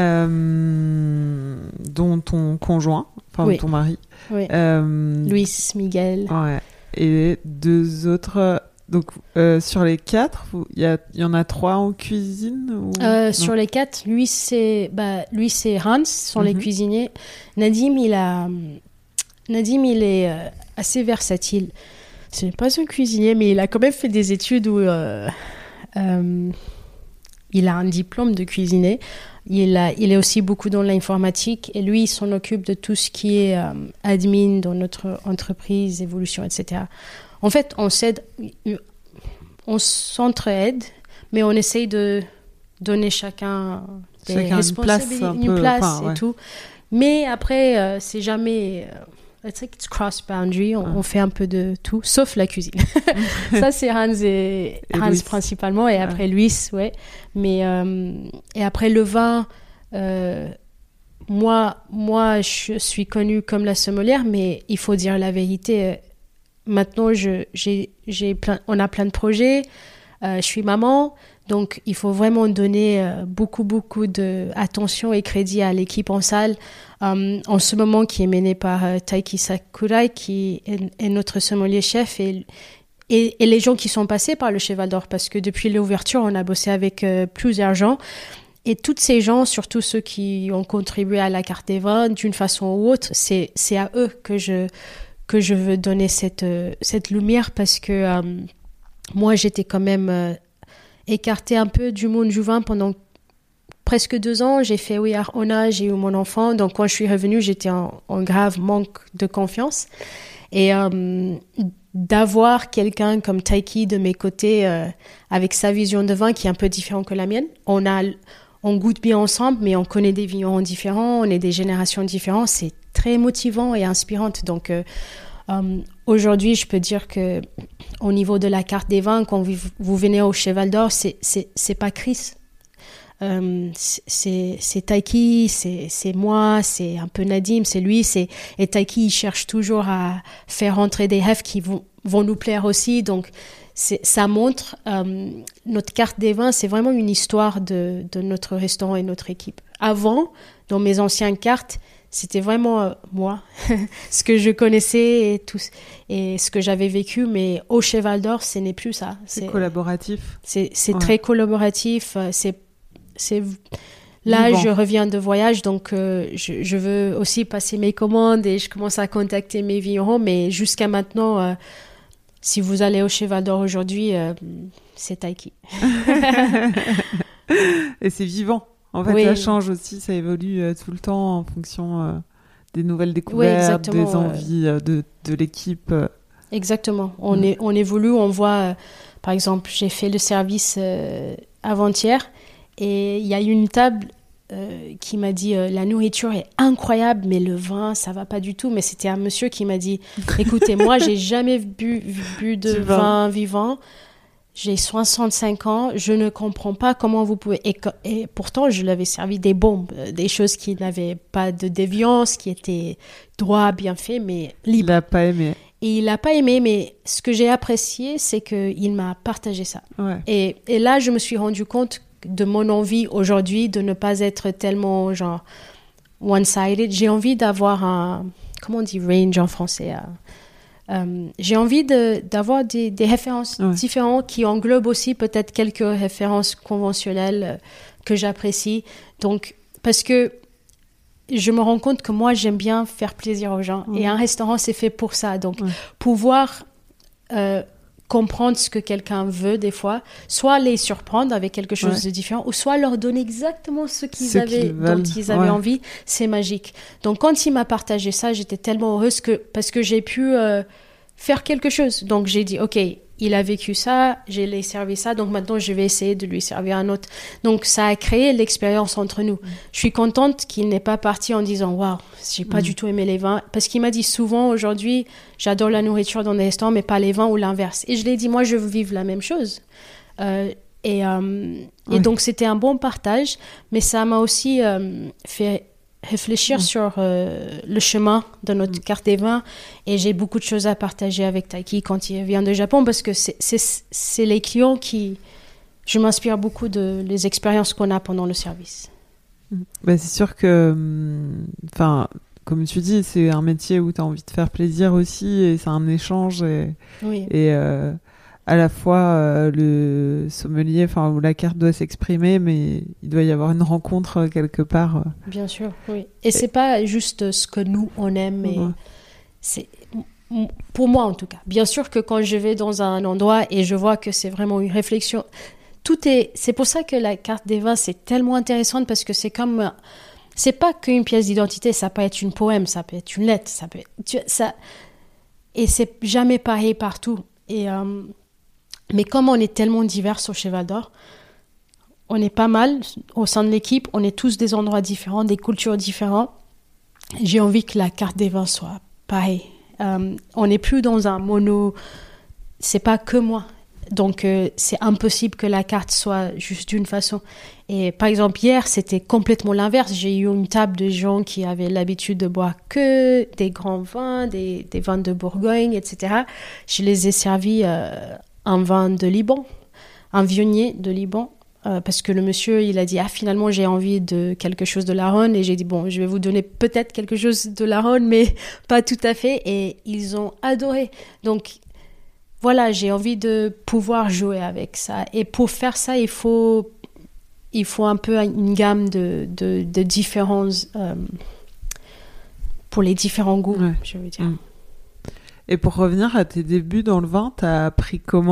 Euh, dont ton conjoint, enfin oui. ton mari. Oui. Euh, Luis, Miguel. Ouais. Et deux autres. Donc, euh, sur les quatre, il y, y en a trois en cuisine ou... euh, Sur les quatre, Luis et, bah, Luis et Hans sont mm-hmm. les cuisiniers. Nadim, il, a, Nadim, il est euh, assez versatile. Ce n'est pas un cuisinier, mais il a quand même fait des études où euh, euh, il a un diplôme de cuisinier. Il, a, il est aussi beaucoup dans l'informatique et lui, il s'en occupe de tout ce qui est euh, admin dans notre entreprise, évolution, et cetera. En fait, on s'aide, on s'entraide, mais on essaye de donner chacun des chacun responsabilités, une place, une peu, place enfin, et ouais. tout. Mais après, euh, c'est jamais... Euh, It's like it's cross-boundary, on, ah. on fait un peu de tout, sauf la cuisine. Ça, c'est Hans et, et Hans Luis. Principalement, et après ah. Luis, ouais. Mais, euh, et après le vin, euh, moi, moi, je suis connue comme la sommelière, mais il faut dire la vérité. Maintenant, je, j'ai, j'ai plein, on a plein de projets, euh, je suis maman, donc il faut vraiment donner euh, beaucoup, beaucoup d'attention et crédit à l'équipe en salle. Um, en ce moment, qui est menée par euh, Taiki Sakurai, qui est, est notre sommelier-chef, et, et, et les gens qui sont passés par le Cheval d'Or, parce que depuis l'ouverture, on a bossé avec euh, plusieurs gens. Et tous ces gens, surtout ceux qui ont contribué à la carte des vins d'une façon ou autre, c'est, c'est à eux que je, que je veux donner cette, euh, cette lumière, parce que euh, moi, j'étais quand même euh, écartée un peu du monde du vin pendant presque deux ans. J'ai fait oui, Arona, j'ai eu mon enfant. Donc, quand je suis revenue, j'étais en, en grave manque de confiance. Et euh, d'avoir quelqu'un comme Taiki de mes côtés, euh, avec sa vision de vin qui est un peu différente que la mienne. On, a, on goûte bien ensemble, mais on connaît des vignerons différents, on est des générations différentes. C'est très motivant et inspirant. Donc, euh, euh, aujourd'hui, je peux dire que au niveau de la carte des vins, quand vous, vous venez au Cheval d'Or, c'est, c'est, c'est pas Chris. Euh, c'est, c'est Taiki, c'est, c'est moi, c'est un peu Nadim, c'est lui, c'est, et Taiki, il cherche toujours à faire entrer des rêves qui vont, vont nous plaire aussi, donc c'est, ça montre, euh, notre carte des vins, c'est vraiment une histoire de, de notre restaurant et notre équipe. Avant, dans mes anciennes cartes, c'était vraiment euh, moi, ce que je connaissais et, tout, et ce que j'avais vécu, mais au Cheval d'Or, ce n'est plus ça. C'est, c'est collaboratif. C'est, c'est ouais. très collaboratif, c'est C'est là, vivant. Je reviens de voyage, donc euh, je, je veux aussi passer mes commandes et je commence à contacter mes vignerons. Mais jusqu'à maintenant, euh, si vous allez au Cheval d'Or aujourd'hui, euh, c'est Taiki. Et c'est vivant. En fait, oui. Ça change aussi, ça évolue euh, tout le temps en fonction euh, des nouvelles découvertes, oui, des envies euh, de, de l'équipe. Euh. Exactement. On, mm. est, on évolue, on voit, euh, par exemple, j'ai fait le service euh, avant-hier. Et il y a une table euh, qui m'a dit euh, la nourriture est incroyable, mais le vin, ça va pas du tout. Mais c'était un monsieur qui m'a dit écoutez, moi, j'ai jamais bu, bu de vin. vin vivant. J'ai soixante-cinq ans, je ne comprends pas comment vous pouvez. Et, et pourtant, je lui avais servi des bombes, des choses qui n'avaient pas de déviance, qui étaient droit, bien fait, mais libre. Il n'a pas aimé. Et il n'a pas aimé, mais ce que j'ai apprécié, c'est qu'il m'a partagé ça. Ouais. Et, et là, je me suis rendu compte de mon envie aujourd'hui de ne pas être tellement genre one-sided. J'ai envie d'avoir un, comment on dit range en français, euh, euh, j'ai envie de, d'avoir des, des références ouais. différentes qui englobent aussi peut-être quelques références conventionnelles euh, que j'apprécie. Donc, parce que je me rends compte que moi, j'aime bien faire plaisir aux gens. Mmh. Et un restaurant, c'est fait pour ça. Donc, mmh. pouvoir euh, comprendre ce que quelqu'un veut, des fois, soit les surprendre avec quelque chose ouais. de différent, ou soit leur donner exactement ce qu'ils ce avaient, qu'ils dont ils avaient ouais. envie, c'est magique. Donc, quand il m'a partagé ça, j'étais tellement heureuse que, parce que j'ai pu euh, faire quelque chose. Donc, j'ai dit, OK, il a vécu ça, je lui ai servi ça, donc maintenant je vais essayer de lui servir un autre. Donc ça a créé l'expérience entre nous. Mmh. Je suis contente qu'il n'ait pas parti en disant « Waouh, j'ai pas mmh. du tout aimé les vins ». Parce qu'il m'a dit souvent aujourd'hui, j'adore la nourriture dans des restaurants, mais pas les vins ou l'inverse. Et je lui ai dit, moi je veux vivre la même chose. Euh, et euh, oui. et donc c'était un bon partage, mais ça m'a aussi euh, fait réfléchir mmh. sur euh, le chemin de notre mmh. carte des vins, et j'ai beaucoup de choses à partager avec Taiki quand il vient de Japon, parce que c'est, c'est, c'est les clients qui... Je m'inspire beaucoup de les expériences qu'on a pendant le service. Mmh. Bah, c'est sûr que, enfin, comme tu dis, c'est un métier où tu as envie de faire plaisir aussi, et c'est un échange, et, oui. et euh, à la fois euh, le sommelier, enfin où la carte doit s'exprimer, mais il doit y avoir une rencontre quelque part. Bien sûr, oui. Et, et... c'est pas juste ce que nous on aime, mais ouais. c'est pour moi en tout cas. Bien sûr que quand je vais dans un endroit et je vois que c'est vraiment une réflexion, tout est. C'est pour ça que la carte des vins c'est tellement intéressante, parce que c'est comme, c'est pas qu'une pièce d'identité, ça peut être une poème, ça peut être une lettre, ça peut, être... ça, et c'est jamais pareil partout. Et euh... Mais comme on est tellement divers au Cheval d'Or, on est pas mal au sein de l'équipe, on est tous des endroits différents, des cultures différentes. J'ai envie que la carte des vins soit pareille. Euh, on n'est plus dans un mono, c'est pas que moi. Donc euh, c'est impossible que la carte soit juste d'une façon. Et par exemple hier, c'était complètement l'inverse. J'ai eu une table de gens qui avaient l'habitude de boire que des grands vins, des, des vins de Bourgogne, et cetera. Je les ai servis... Euh, un vin de Liban, un vionnier de Liban, euh, parce que le monsieur, il a dit « Ah, finalement, j'ai envie de quelque chose de la Rhône ». Et j'ai dit « Bon, je vais vous donner peut-être quelque chose de la Rhône, mais pas tout à fait ». Et ils ont adoré. Donc, voilà, j'ai envie de pouvoir jouer avec ça. Et pour faire ça, il faut, il faut un peu une gamme de, de, de différences euh, pour les différents goûts, ouais. je veux dire. Mmh. Et pour revenir à tes débuts dans le vin, t'as appris comment ?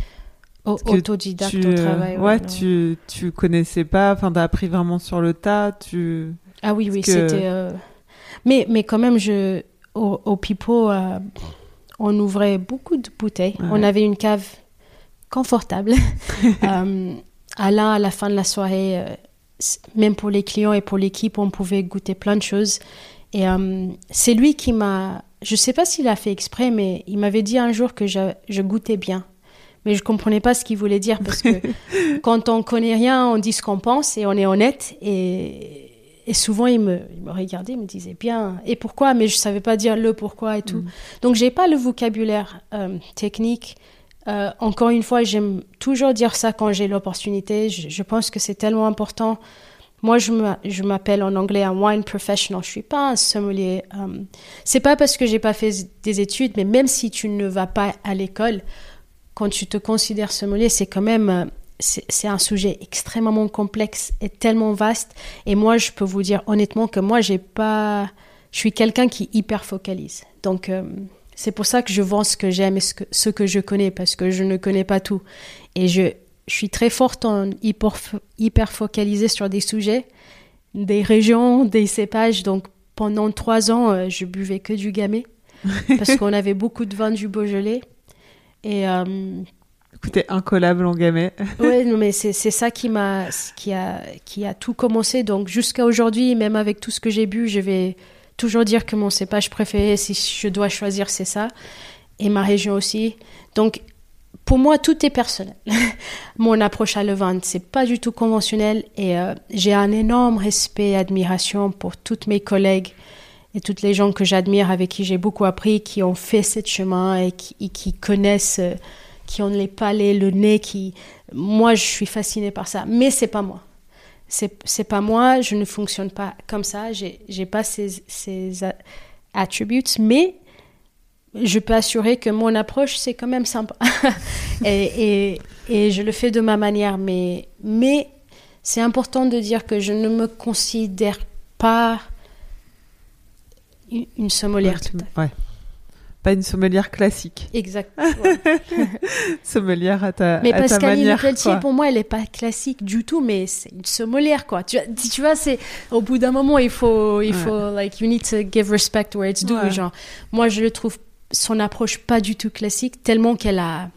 Au, autodidacte tu, au travail. Ouais, ouais tu, tu connaissais pas, enfin t'as appris vraiment sur le tas, tu... Ah oui, oui, que... c'était... Euh... Mais, mais quand même, je, au, au Pipo, euh, on ouvrait beaucoup de bouteilles. Ouais. On avait une cave confortable. euh, Alain, à la fin de la soirée, euh, même pour les clients et pour l'équipe, on pouvait goûter plein de choses. Et euh, c'est lui qui m'a... Je ne sais pas s'il a fait exprès, mais il m'avait dit un jour que je, je goûtais bien. Mais je ne comprenais pas ce qu'il voulait dire, parce que quand on ne connaît rien, on dit ce qu'on pense et on est honnête. Et, et souvent, il me, il me regardait, il me disait bien, et pourquoi ? Mais je ne savais pas dire le pourquoi et tout. Mm. Donc, je n'ai pas le vocabulaire euh, technique. Euh, encore une fois, j'aime toujours dire ça quand j'ai l'opportunité. Je, je pense que c'est tellement important. Moi, je, me, je m'appelle en anglais un wine professional. Je ne suis pas un sommelier. Um, ce n'est pas parce que je n'ai pas fait des études, mais même si tu ne vas pas à l'école, quand tu te considères sommelier, c'est quand même c'est, c'est un sujet extrêmement complexe et tellement vaste. Et moi, je peux vous dire honnêtement que moi, j'ai pas, je suis quelqu'un qui hyper focalise. Donc, euh, c'est pour ça que je vends ce que j'aime et ce que, ce que je connais, parce que je ne connais pas tout. Et je... Je suis très forte en hyper, hyper focalisée sur des sujets, des régions, des cépages. Donc, pendant trois ans, euh, je buvais que du gamay parce qu'on avait beaucoup de vin du Beaujolais. Et, euh, Écoutez, incollable en gamay. Oui, mais c'est, c'est ça qui, m'a, qui, a, qui a tout commencé. Donc, jusqu'à aujourd'hui, même avec tout ce que j'ai bu, je vais toujours dire que mon cépage préféré, si je dois choisir, c'est ça. Et ma région aussi. Donc, pour moi, tout est personnel. Mon approche à le vin, c'est pas du tout conventionnel, et euh, j'ai un énorme respect et admiration pour toutes mes collègues et toutes les gens que j'admire, avec qui j'ai beaucoup appris, qui ont fait ce chemin et qui, et qui connaissent, euh, qui ont les palais, le nez, qui... Moi, je suis fascinée par ça. Mais c'est pas moi. C'est, c'est pas moi, je ne fonctionne pas comme ça. J'ai, j'ai pas ces, ces attributes, mais je peux assurer que mon approche, c'est quand même sympa. et, et, et je le fais de ma manière. Mais, mais c'est important de dire que je ne me considère pas une, une sommelière. Ouais, tout à fait. Ouais. Pas une sommelière classique. Exact. Ouais. Sommelière à ta, mais à ta Pascaline manière. Pelletier, Quoi. pour moi, elle n'est pas classique du tout, mais c'est une sommelière, quoi. Tu, tu vois, c'est, au bout d'un moment, il faut, il Ouais. faut, like, you need to give respect where it's due. Ouais. Genre, moi, je le trouve, son approche pas du tout classique, tellement qu'elle a,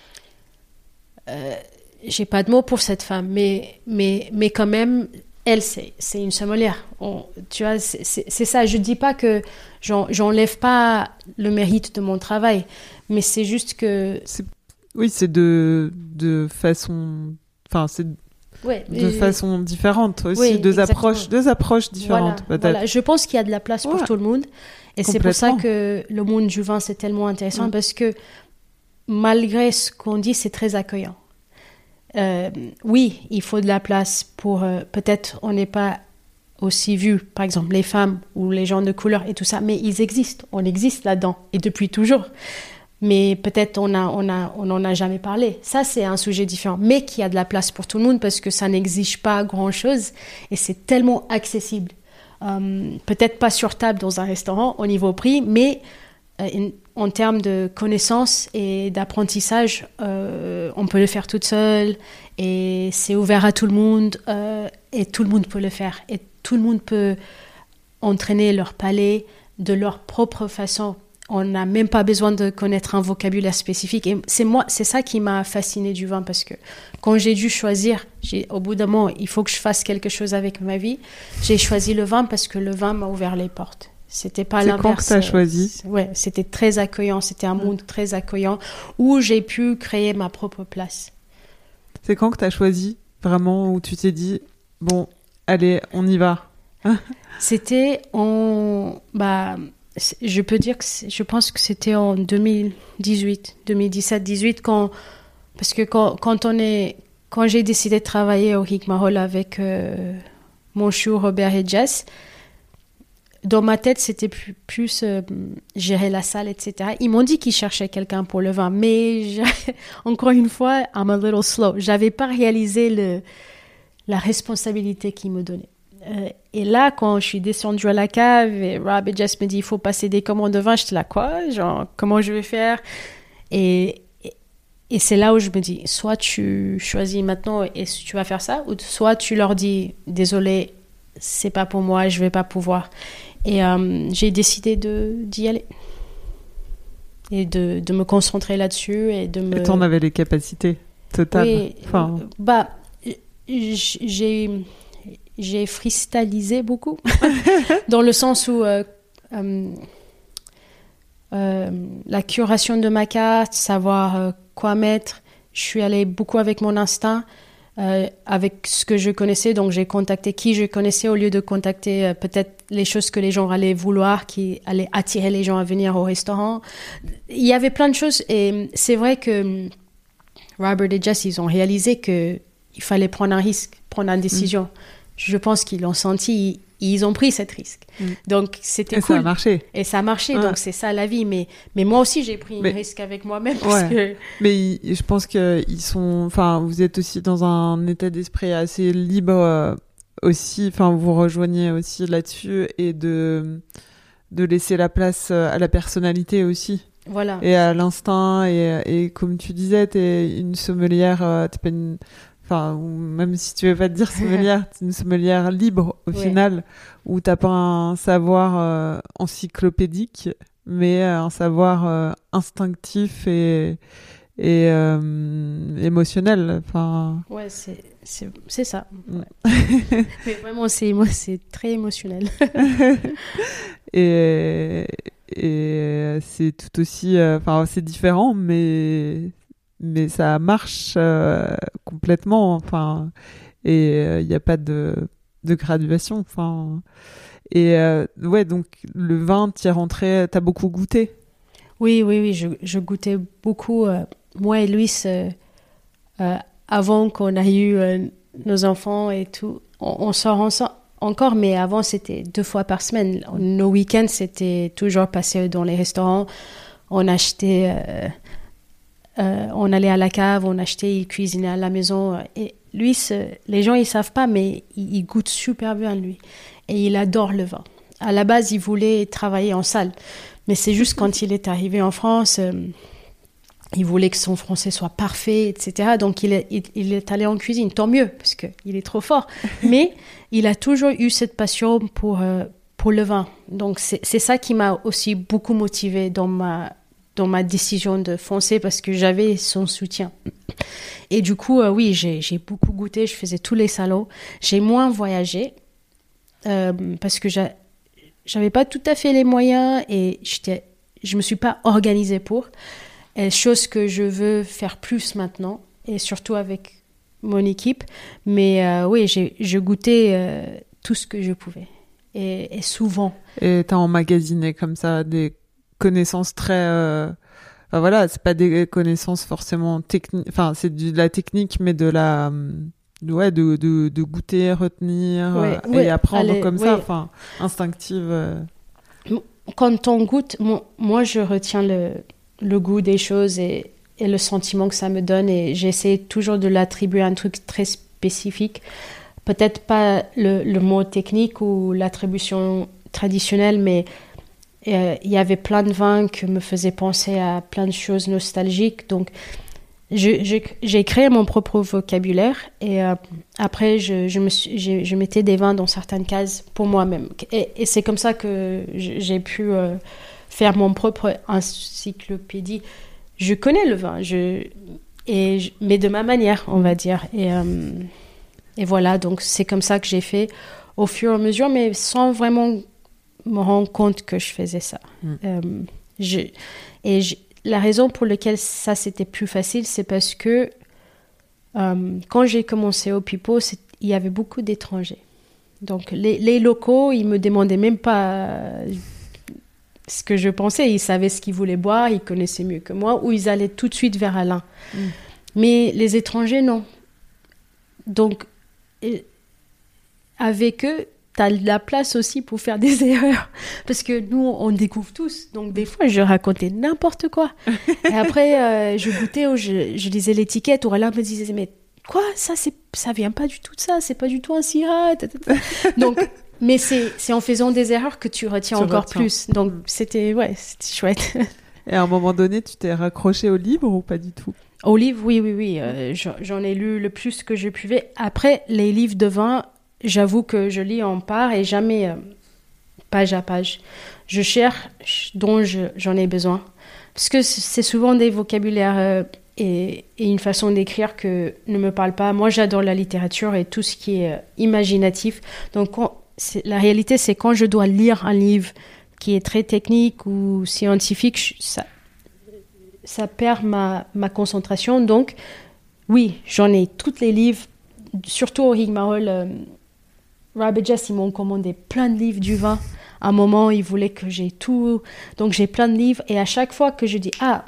euh, j'ai pas de mots pour cette femme, mais, mais, mais quand même, elle, c'est, c'est une sommelière. On, tu vois, c'est, c'est, c'est ça. Je dis pas que j'en, j'enlève pas le mérite de mon travail, mais c'est juste que... C'est... Oui, c'est de, de façon... Enfin, c'est ouais, de euh, façon différente aussi. oui, deux, exactement. approches, deux approches différentes, voilà, peut-être. voilà. Je pense qu'il y a de la place pour Ouais. tout le monde. Et c'est pour ça Complètement. que le monde du vin, c'est tellement intéressant, Mm. parce que malgré ce qu'on dit, c'est très accueillant. Euh, oui, il faut de la place pour... euh, peut-être on n'est pas aussi vu, par exemple, les femmes ou les gens de couleur et tout ça, mais ils existent. On existe là-dedans, et depuis toujours. Mais peut-être on a, on a, on n'en a jamais parlé. Ça, c'est un sujet différent. Mais qu'il y a de la place pour tout le monde, parce que ça n'exige pas grand-chose et c'est tellement accessible. Euh, peut-être pas sur table dans un restaurant au niveau prix, mais euh, in- en termes de connaissances et d'apprentissage, euh, on peut le faire toute seule et c'est ouvert à tout le monde euh, et tout le monde peut le faire. Et tout le monde peut entraîner leur palais de leur propre façon. On n'a même pas besoin de connaître un vocabulaire spécifique. Et c'est moi, c'est ça qui m'a fascinée du vin, parce que quand j'ai dû choisir, j'ai, au bout d'un moment, il faut que je fasse quelque chose avec ma vie. J'ai choisi le vin parce que le vin m'a ouvert les portes. C'était pas C'est l'inverse. quand que t'as choisi ? Ouais, c'était très accueillant. C'était un monde très accueillant où j'ai pu créer ma propre place. C'est quand que t'as choisi, vraiment, où tu t'es dit, bon, allez, on y va. C'était en... Bah, je peux dire que c'est- je pense que c'était en deux mille dix-huit, deux mille dix-sept dix-huit, quand, parce que quand, quand, on est, quand j'ai décidé de travailler au Hikma Hall avec euh, mon chou Robert et Jess, dans ma tête, c'était plus, plus euh, gérer la salle, et cetera. Ils m'ont dit qu'ils cherchaient quelqu'un pour le vin, mais j'ai- encore une fois, I'm a little slow. J'avais pas réalisé le, la responsabilité qu'ils me donnaient. Euh, et là, quand je suis descendue à la cave et Rob et Jess me dit il faut passer des commandes de vin, j'étais là, quoi? Genre, comment je vais faire? Et, et, et c'est là où je me dis, soit tu choisis maintenant et tu vas faire ça, ou soit tu leur dis, désolé, c'est pas pour moi, je vais pas pouvoir. Et euh, j'ai décidé de, d'y aller. Et de, de me concentrer là-dessus et de me... Et t'en avais les capacités totales. Oui, Enfin, euh, bah, j- j'ai... J'ai freestylisé beaucoup, dans le sens où euh, euh, euh, la curation de ma carte, savoir euh, quoi mettre. Je suis allée beaucoup avec mon instinct, euh, avec ce que je connaissais. Donc, j'ai contacté qui je connaissais au lieu de contacter euh, peut-être les choses que les gens allaient vouloir, qui allaient attirer les gens à venir au restaurant. Il y avait plein de choses. Et c'est vrai que Robert et Jess, ils ont réalisé qu'il fallait prendre un risque, prendre une décision. Mm. Je pense qu'ils l'ont senti, ils, ils ont pris cet risque. Mm. Donc, c'était et cool. Et ça a marché. Et ça a marché, ouais. Donc c'est ça la vie. Mais, mais moi aussi, j'ai pris un mais, risque avec moi-même. Parce ouais. que... Mais je pense qu'ils sont... Enfin, vous êtes aussi dans un état d'esprit assez libre euh, aussi. Enfin, vous rejoignez aussi là-dessus et de, de laisser la place à la personnalité aussi. Voilà. Et à l'instinct. Et, et comme tu disais, t'es une sommelière... Euh, t'es pas une... Enfin, même si tu veux pas te dire sommelière, c'est une sommelière libre au ouais. final, où t'as pas un savoir euh, encyclopédique, mais un savoir euh, instinctif et, et euh, émotionnel. Enfin. Ouais, c'est c'est c'est ça. Ouais. Mais vraiment, c'est c'est très émotionnel. et et c'est tout aussi, enfin, euh, c'est différent, mais mais ça marche euh, complètement, enfin, et il euh, n'y a pas de, de graduation, enfin, Et euh, ouais, donc le vin, t'y es rentré, t'as beaucoup goûté? Oui, oui, oui, je, je goûtais beaucoup. Euh, moi et Louis, euh, euh, avant qu'on ait eu euh, nos enfants et tout, on, on sort ensemble encore, mais avant, c'était deux fois par semaine. Nos week-ends, c'était toujours passé dans les restaurants. On achetait, euh, euh, on allait à la cave, on achetait, il cuisinait à la maison. Et Louis, les gens, ils savent pas, mais il, il goûte super bien, lui. Et il adore le vin. À la base, il voulait travailler en salle. Mais c'est juste quand il est arrivé en France, euh, il voulait que son français soit parfait, et cetera. Donc, il est, il, il est allé en cuisine. Tant mieux, parce qu'il est trop fort. Mais il a toujours eu cette passion pour, euh, pour le vin. Donc, c'est, c'est ça qui m'a aussi beaucoup motivée dans ma, dans ma décision de foncer, parce que j'avais son soutien. Et du coup, euh, oui, j'ai, j'ai beaucoup goûté. Je faisais tous les salons. J'ai moins voyagé, euh, parce que j'ai... J'avais pas tout à fait les moyens et j'étais, je me suis pas organisée pour. Et chose que je veux faire plus maintenant et surtout avec mon équipe. Mais euh, oui, j'ai, je goûtais euh, tout ce que je pouvais et, et souvent. Et t'as emmagasiné comme ça des connaissances très... Euh... Enfin voilà, c'est pas des connaissances forcément techniques. Enfin, c'est de la technique, mais de la... Ouais, de, de, de goûter, retenir ouais, euh, ouais, et apprendre allez, comme ouais. ça, enfin, instinctive. Euh... Quand on goûte, moi, moi je retiens le, le goût des choses et, et le sentiment que ça me donne et j'essaie toujours de l'attribuer à un truc très spécifique. Peut-être pas le, le mot technique ou l'attribution traditionnelle, mais euh, il y avait plein de vins qui me faisaient penser à plein de choses nostalgiques. Donc, Je, je, j'ai créé mon propre vocabulaire et euh, après je, je, me suis, je, je mettais des vins dans certaines cases pour moi-même. Et, et c'est comme ça que j'ai pu euh, faire mon propre encyclopédie. Je connais le vin, je, et je, mais de ma manière, on va dire. Et, euh, et voilà, donc c'est comme ça que j'ai fait au fur et à mesure, mais sans vraiment me rendre compte que je faisais ça. Mm. Euh, je, et je, La raison pour laquelle ça, c'était plus facile, c'est parce que euh, quand j'ai commencé au Pipo, il y avait beaucoup d'étrangers. Donc, les, les locaux, ils ne me demandaient même pas ce que je pensais. Ils savaient ce qu'ils voulaient boire, ils connaissaient mieux que moi, ou ils allaient tout de suite vers Alain. Mm. Mais les étrangers, non. Donc, avec eux, tu as de la place aussi pour faire des erreurs. Parce que nous, on découvre tous. Donc, des fois, je racontais n'importe quoi. Et après, euh, je goûtais, ou je, je lisais l'étiquette, ou Alain me disait, mais quoi, ça, c'est, ça vient pas du tout de ça, c'est pas du tout un Syrah. Donc, mais c'est, c'est en faisant des erreurs que tu retiens tu encore retiens. plus. Donc, c'était, ouais, c'était chouette. Et à un moment donné, tu t'es raccroché au livre ou pas du tout? Au livre, oui, oui, oui. Euh, j'en ai lu le plus que je pouvais. Après, les livres de vin, j'avoue que je lis en part et jamais euh, page à page. Je cherche dont je, j'en ai besoin. Parce que c'est souvent des vocabulaires euh, et, et une façon d'écrire que ne me parle pas. Moi, j'adore la littérature et tout ce qui est euh, imaginatif. Donc, quand, c'est, la réalité, c'est quand je dois lire un livre qui est très technique ou scientifique, je, ça, ça perd ma, ma concentration. Donc, oui, j'en ai tous les livres, surtout au Rigmarole. Euh, Rob et Jess, ils m'ont commandé plein de livres du vin. À un moment, ils voulaient que j'ai tout. Donc, j'ai plein de livres. Et à chaque fois que je dis, ah,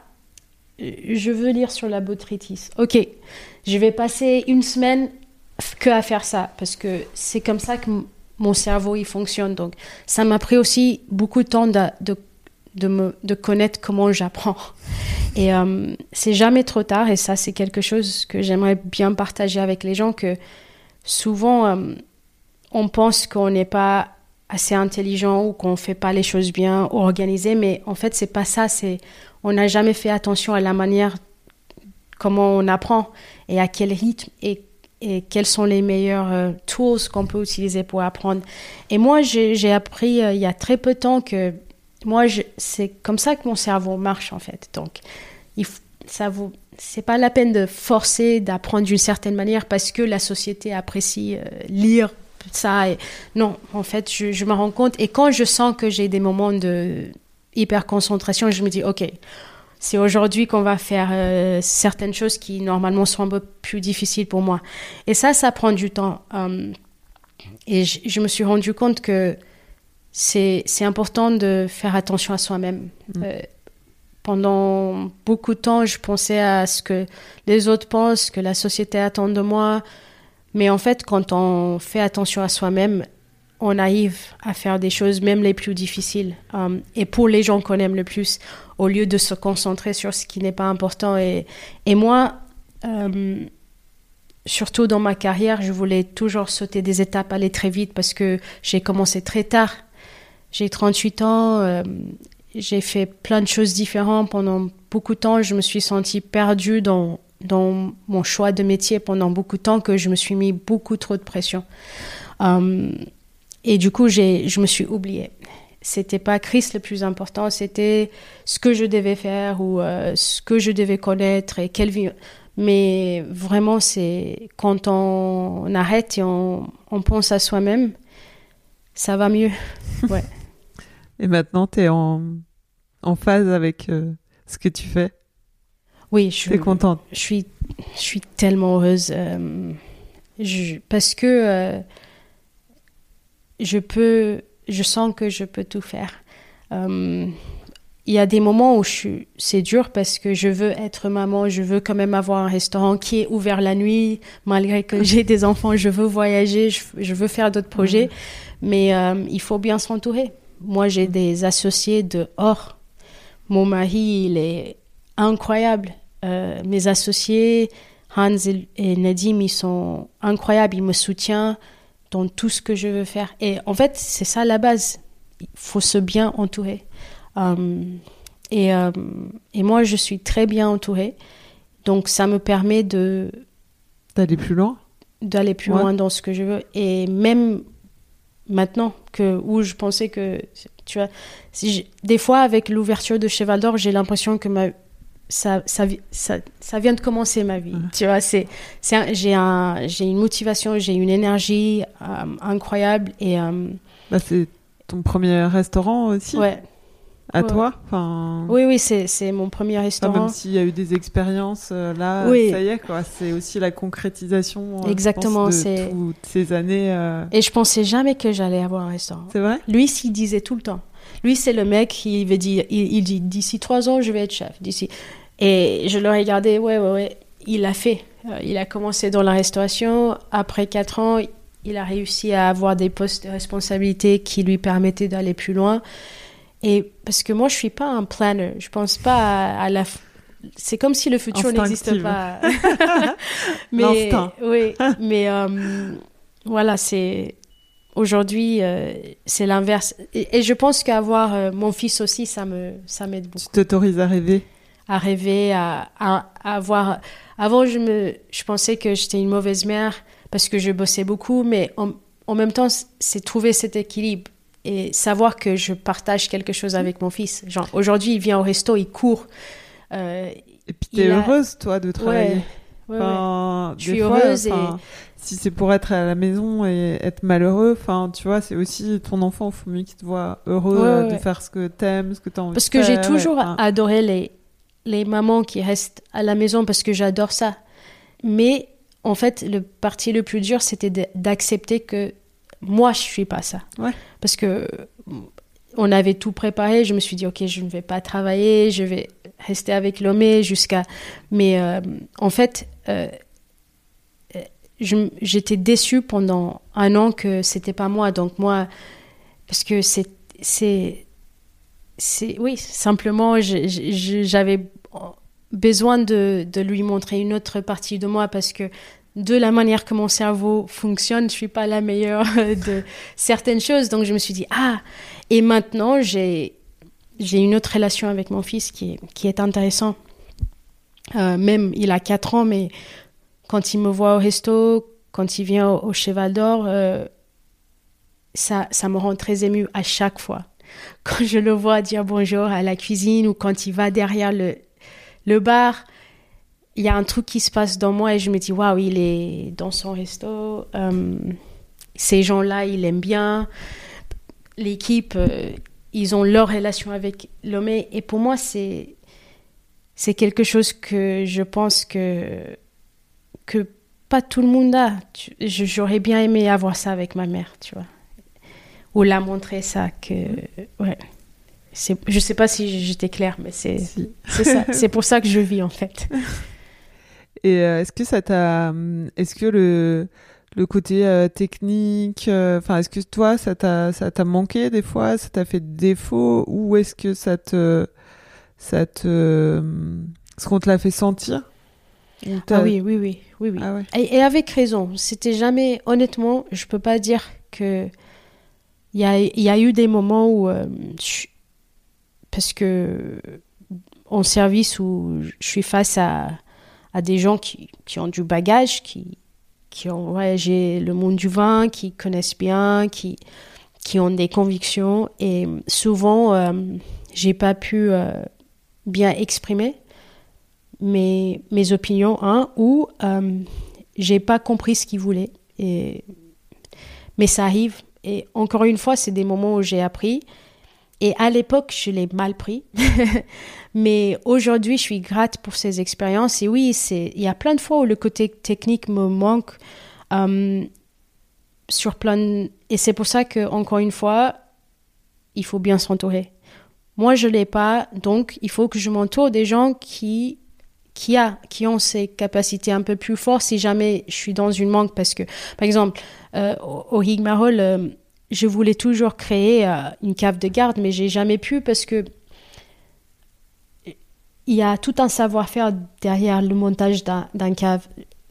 je veux lire sur la botrytis. OK, je vais passer une semaine que à faire ça. Parce que c'est comme ça que m- mon cerveau, il fonctionne. Donc, ça m'a pris aussi beaucoup de temps de, de, de, me, de connaître comment j'apprends. Et euh, c'est jamais trop tard. Et ça, c'est quelque chose que j'aimerais bien partager avec les gens. Que souvent... Euh, on pense qu'on n'est pas assez intelligent ou qu'on ne fait pas les choses bien ou organisées, mais en fait, ce n'est pas ça. C'est, on n'a jamais fait attention à la manière comment on apprend et à quel rythme et, et quels sont les meilleurs euh, tools qu'on peut utiliser pour apprendre. Et moi, j'ai, j'ai appris euh, il y a très peu de temps que moi, je, c'est comme ça que mon cerveau marche, en fait. Donc, il, ça vous... c'est pas la peine de forcer d'apprendre d'une certaine manière parce que la société apprécie euh, lire ça. Et... Non, en fait, je, je me rends compte. Et quand je sens que j'ai des moments de hyper concentration, je me dis, OK, c'est aujourd'hui qu'on va faire euh, certaines choses qui, normalement, sont un peu plus difficiles pour moi. Et ça, ça prend du temps. Um, et je, je me suis rendu compte que c'est, c'est important de faire attention à soi-même. Mmh. Euh, pendant beaucoup de temps, je pensais à ce que les autres pensent, que la société attend de moi. Mais en fait, quand on fait attention à soi-même, on arrive à faire des choses, même les plus difficiles. Um, et pour les gens qu'on aime le plus, au lieu de se concentrer sur ce qui n'est pas important. Et, et moi, um, surtout dans ma carrière, je voulais toujours sauter des étapes, aller très vite, parce que j'ai commencé très tard. J'ai trente-huit ans, euh, j'ai fait plein de choses différentes. Pendant beaucoup de temps, je me suis sentie perdue dans, dans mon choix de métier pendant beaucoup de temps, que je me suis mis beaucoup trop de pression. Um, et du coup, j'ai, je me suis oubliée. C'était pas Chris le plus important, c'était ce que je devais faire ou euh, ce que je devais connaître et quelle vie. Mais vraiment, c'est quand on, on arrête et on, on pense à soi-même, ça va mieux. Ouais. Et maintenant, tu es en, en phase avec euh, ce que tu fais? Oui, je suis contente. Je suis, je suis tellement heureuse euh, je, parce que euh, je peux, je sens que je peux tout faire. Euh, il y a des moments où je suis, c'est dur parce que je veux être maman, je veux quand même avoir un restaurant qui est ouvert la nuit, malgré que j'ai des enfants, je veux voyager, je, je veux faire d'autres projets, mmh. mais euh, il faut bien s'entourer. Moi, j'ai des associés de or. Mon mari, il est incroyable. Euh, mes associés, Hans et Nadim, ils sont incroyables. Ils me soutiennent dans tout ce que je veux faire. Et en fait, c'est ça la base. Il faut se bien entourer. Um, et, um, et moi, je suis très bien entourée. Donc, ça me permet de... D'aller plus loin D'aller plus ouais. loin dans ce que je veux. Et même... Maintenant, que, où je pensais que, tu vois, si je, des fois avec l'ouverture de Cheval d'Or, j'ai l'impression que ma, ça, ça, ça, ça vient de commencer ma vie. Mmh. Tu vois, c'est, c'est un, j'ai, un, j'ai une motivation, j'ai une énergie euh, incroyable. Et, euh, bah, c'est ton premier restaurant aussi? Ouais. À ouais. toi enfin... Oui, oui, c'est, c'est mon premier restaurant. Ah, même s'il y a eu des expériences, euh, là, oui. ça y est, quoi. C'est aussi la concrétisation euh, Exactement, je pense, de c'est... toutes ces années. Euh... Et je pensais jamais que j'allais avoir un restaurant. C'est vrai? Lui, il disait tout le temps. Lui, c'est le mec qui veut dire, il, il dit, d'ici trois ans, je vais être chef. D'ici. Et je le regardais, ouais, ouais, ouais. Il l'a fait. Euh, il a commencé dans la restauration. Après quatre ans, il a réussi à avoir des postes de responsabilité qui lui permettaient d'aller plus loin. Et parce que moi, je suis pas un planner. Je pense pas à, à la... C'est comme si le futur n'existe pas. mais, L'instinct. Oui, mais euh, voilà, c'est... Aujourd'hui, euh, c'est l'inverse. Et, et je pense qu'avoir euh, mon fils aussi, ça, me, ça m'aide beaucoup. Tu t'autorises à rêver? À rêver, à, à, à avoir... Avant, je, me, je pensais que j'étais une mauvaise mère parce que je bossais beaucoup, mais en, en même temps, c'est trouver cet équilibre. Et savoir que je partage quelque chose avec mon fils. Genre, aujourd'hui, il vient au resto, il court. Euh, et puis, t'es a... heureuse, toi, de travailler. Ouais, enfin, ouais. Je suis fois, heureuse. Et... Si c'est pour être à la maison et être malheureux, enfin, tu vois, c'est aussi ton enfant, il faut mieux qu'il te voit heureux ouais, de ouais. faire ce que t'aimes, ce que t'as envie parce de faire. Parce que j'ai toujours enfin... adoré les, les mamans qui restent à la maison parce que j'adore ça. Mais, en fait, le parti le plus dur, c'était de, d'accepter que moi, je suis pas ça. Ouais. Parce que on avait tout préparé. Je me suis dit, ok, je ne vais pas travailler, je vais rester avec Lomé jusqu'à... Mais euh, en fait, euh, je, j'étais déçue pendant un an que c'était pas moi. Donc moi, parce que c'est... c'est, c'est oui, simplement, je, je, j'avais besoin de, de lui montrer une autre partie de moi parce que de la manière que mon cerveau fonctionne, je suis pas la meilleure de certaines choses. Donc, je me suis dit, ah, et maintenant, j'ai, j'ai une autre relation avec mon fils qui est, qui est intéressant. Euh, même, il a quatre ans, mais quand il me voit au resto, quand il vient au, au Cheval d'Or, euh, ça, ça me rend très émue à chaque fois. Quand je le vois dire bonjour à la cuisine ou quand il va derrière le, le bar, il y a un truc qui se passe dans moi et je me dis, waouh, il est dans son resto. Euh, ces gens-là, ils l'aiment bien. L'équipe, euh, ils ont leur relation avec Lomé. Et pour moi, c'est, c'est quelque chose que je pense que, que pas tout le monde a. Tu, j'aurais bien aimé avoir ça avec ma mère, tu vois. ou la montrer ça. Que, ouais. C'est, je ne sais pas si j'étais claire, mais c'est, si. c'est ça. C'est pour ça que je vis, en fait. Et euh, est-ce que ça t'a... Est-ce que le, le côté euh, technique... Enfin, euh, est-ce que toi, ça t'a, ça t'a manqué des fois? Ça t'a fait défaut? Ou est-ce que ça te... Ça te... Est-ce qu'on te l'a fait sentir? Ah oui, oui, oui. oui, oui. Ah ouais. et, et avec raison. C'était jamais... Honnêtement, je ne peux pas dire que... Il y a, il y a eu des moments où... Euh, je, parce que en service où je suis face à, à des gens qui, qui ont du bagage, qui, qui ont voyagé le monde du vin, qui connaissent bien, qui, qui ont des convictions. Et souvent, euh, je n'ai pas pu euh, bien exprimer mes, mes opinions, hein, ou euh, je n'ai pas compris ce qu'ils voulaient. Et, mais ça arrive. Et encore une fois, c'est des moments où j'ai appris. Et à l'époque, je l'ai mal pris. Mais aujourd'hui, je suis grate pour ces expériences. Et oui, c'est, il y a plein de fois où le côté technique me manque. Euh, sur plein de... Et c'est pour ça qu'encore une fois, il faut bien s'entourer. Moi, je ne l'ai pas. Donc, il faut que je m'entoure des gens qui, qui, a, qui ont ces capacités un peu plus fortes si jamais je suis dans une manque. Parce que, par exemple, euh, au, au Rigmarole... Euh, je voulais toujours créer euh, une cave de garde, mais j'ai jamais pu parce que il y a tout un savoir-faire derrière le montage d'un, d'un cave.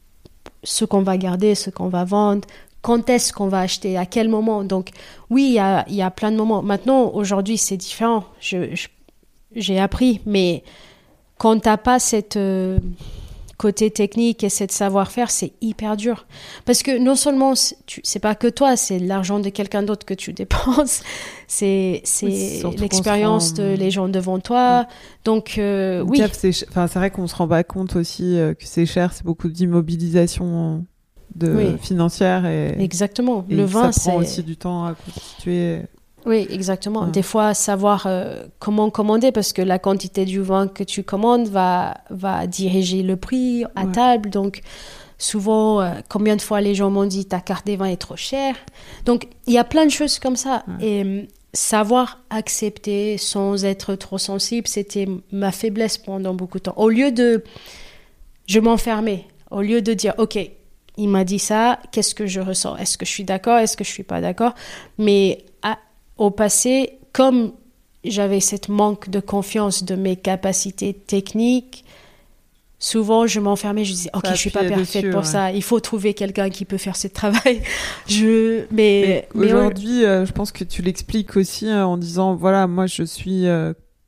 Ce qu'on va garder, ce qu'on va vendre, quand est-ce qu'on va acheter, à quel moment. Donc oui, il y a, il y a plein de moments. Maintenant, aujourd'hui, c'est différent. Je, je, j'ai appris, mais quand t'as pas cette... Euh, côté technique et cette savoir-faire, c'est hyper dur. Parce que non seulement, tu, c'est pas que toi, c'est l'argent de quelqu'un d'autre que tu dépenses, c'est, c'est oui, l'expérience de les gens devant toi. Ouais. Donc, euh, oui. Cave, c'est, enfin, c'est vrai qu'on se rend pas compte aussi euh, que c'est cher, c'est beaucoup d'immobilisation de, oui. financière. Et, exactement. Et le vin, ça prend c'est... aussi du temps à constituer. Oui, exactement. Ouais. Des fois, savoir euh, comment commander, parce que la quantité du vin que tu commandes va, va diriger le prix à ouais. table. Donc, souvent, euh, combien de fois les gens m'ont dit « ta carte des vins est trop chère ». Donc, il y a plein de choses comme ça. Ouais. Et euh, savoir accepter sans être trop sensible, c'était ma faiblesse pendant beaucoup de temps. Au lieu de... Je m'enfermais. Au lieu de dire « ok, il m'a dit ça, qu'est-ce que je ressens ? Est-ce que je suis d'accord ? Est-ce que je ne suis pas d'accord ?» Mais... À, Au passé, comme j'avais cette manque de confiance de mes capacités techniques, souvent je m'enfermais, je disais « Ok, ça je suis pas parfaite dessus, pour ouais. ça, il faut trouver quelqu'un qui peut faire ce travail. » je... Mais, mais, mais aujourd'hui, ouais. euh, je pense que tu l'expliques aussi euh, en disant « Voilà, moi je suis euh,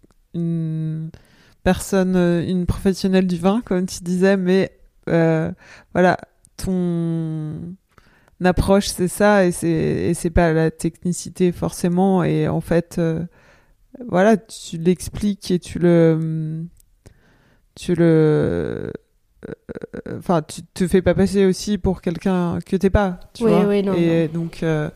une personne, euh, une professionnelle du vin, comme tu disais, mais euh, voilà, ton... approche c'est ça et c'est et c'est pas la technicité forcément et en fait euh, voilà tu l'expliques et tu le tu le enfin euh, tu te fais pas passer aussi pour quelqu'un que t'es pas tu oui, vois oui, non, et non. donc euh...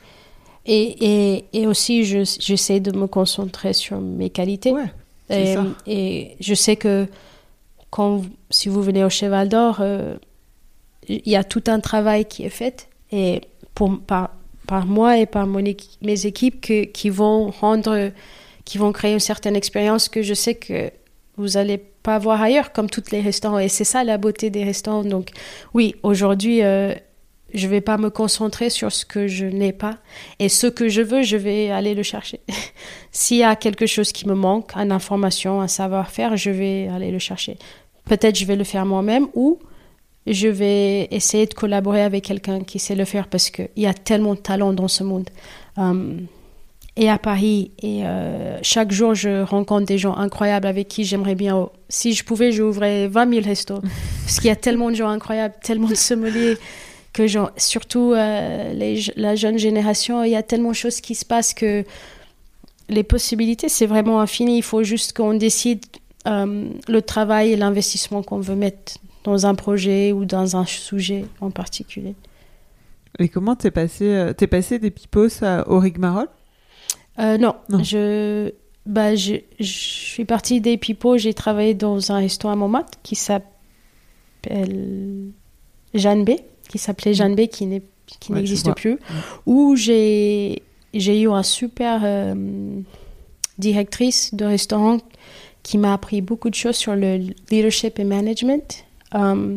et, et et aussi je j'essaie de me concentrer sur mes qualités ouais, c'est et, ça. Et je sais que quand si vous venez au Cheval d'Or euh, il y a tout un travail qui est fait. Et pour, par, par moi et par mon équ- mes équipes que, qui vont rendre, qui vont créer une certaine expérience que je sais que vous n'allez pas voir ailleurs, comme tous les restaurants. Et c'est ça la beauté des restaurants. Donc oui, aujourd'hui, euh, je ne vais pas me concentrer sur ce que je n'ai pas. Et ce que je veux, je vais aller le chercher. S'il y a quelque chose qui me manque, une information, un savoir-faire, je vais aller le chercher. Peut-être je vais le faire moi-même ou... je vais essayer de collaborer avec quelqu'un qui sait le faire parce qu'il y a tellement de talent dans ce monde. Um, et à Paris, et euh, chaque jour, je rencontre des gens incroyables avec qui j'aimerais bien... Oh, si je pouvais, j'ouvrais vingt mille restos. Parce qu'il y a tellement de gens incroyables, tellement de sommeliers, que genre, surtout euh, les, la jeune génération, il y a tellement de choses qui se passent que les possibilités, c'est vraiment infini. Il faut juste qu'on décide um, le travail et l'investissement qu'on veut mettre dans un projet ou dans un sujet en particulier. Et comment t'es passé, t'es passé des pipos à, au Rigmarole ? euh, Non, non. Je, bah, je, je suis partie des pipos, j'ai travaillé dans un restaurant à Montmartre qui s'appelle Jeanne B, qui s'appelait Jeanne B, qui, n'est, qui ouais, n'existe plus, ouais. où j'ai, j'ai eu une super euh, directrice de restaurant qui m'a appris beaucoup de choses sur le leadership et management. Um,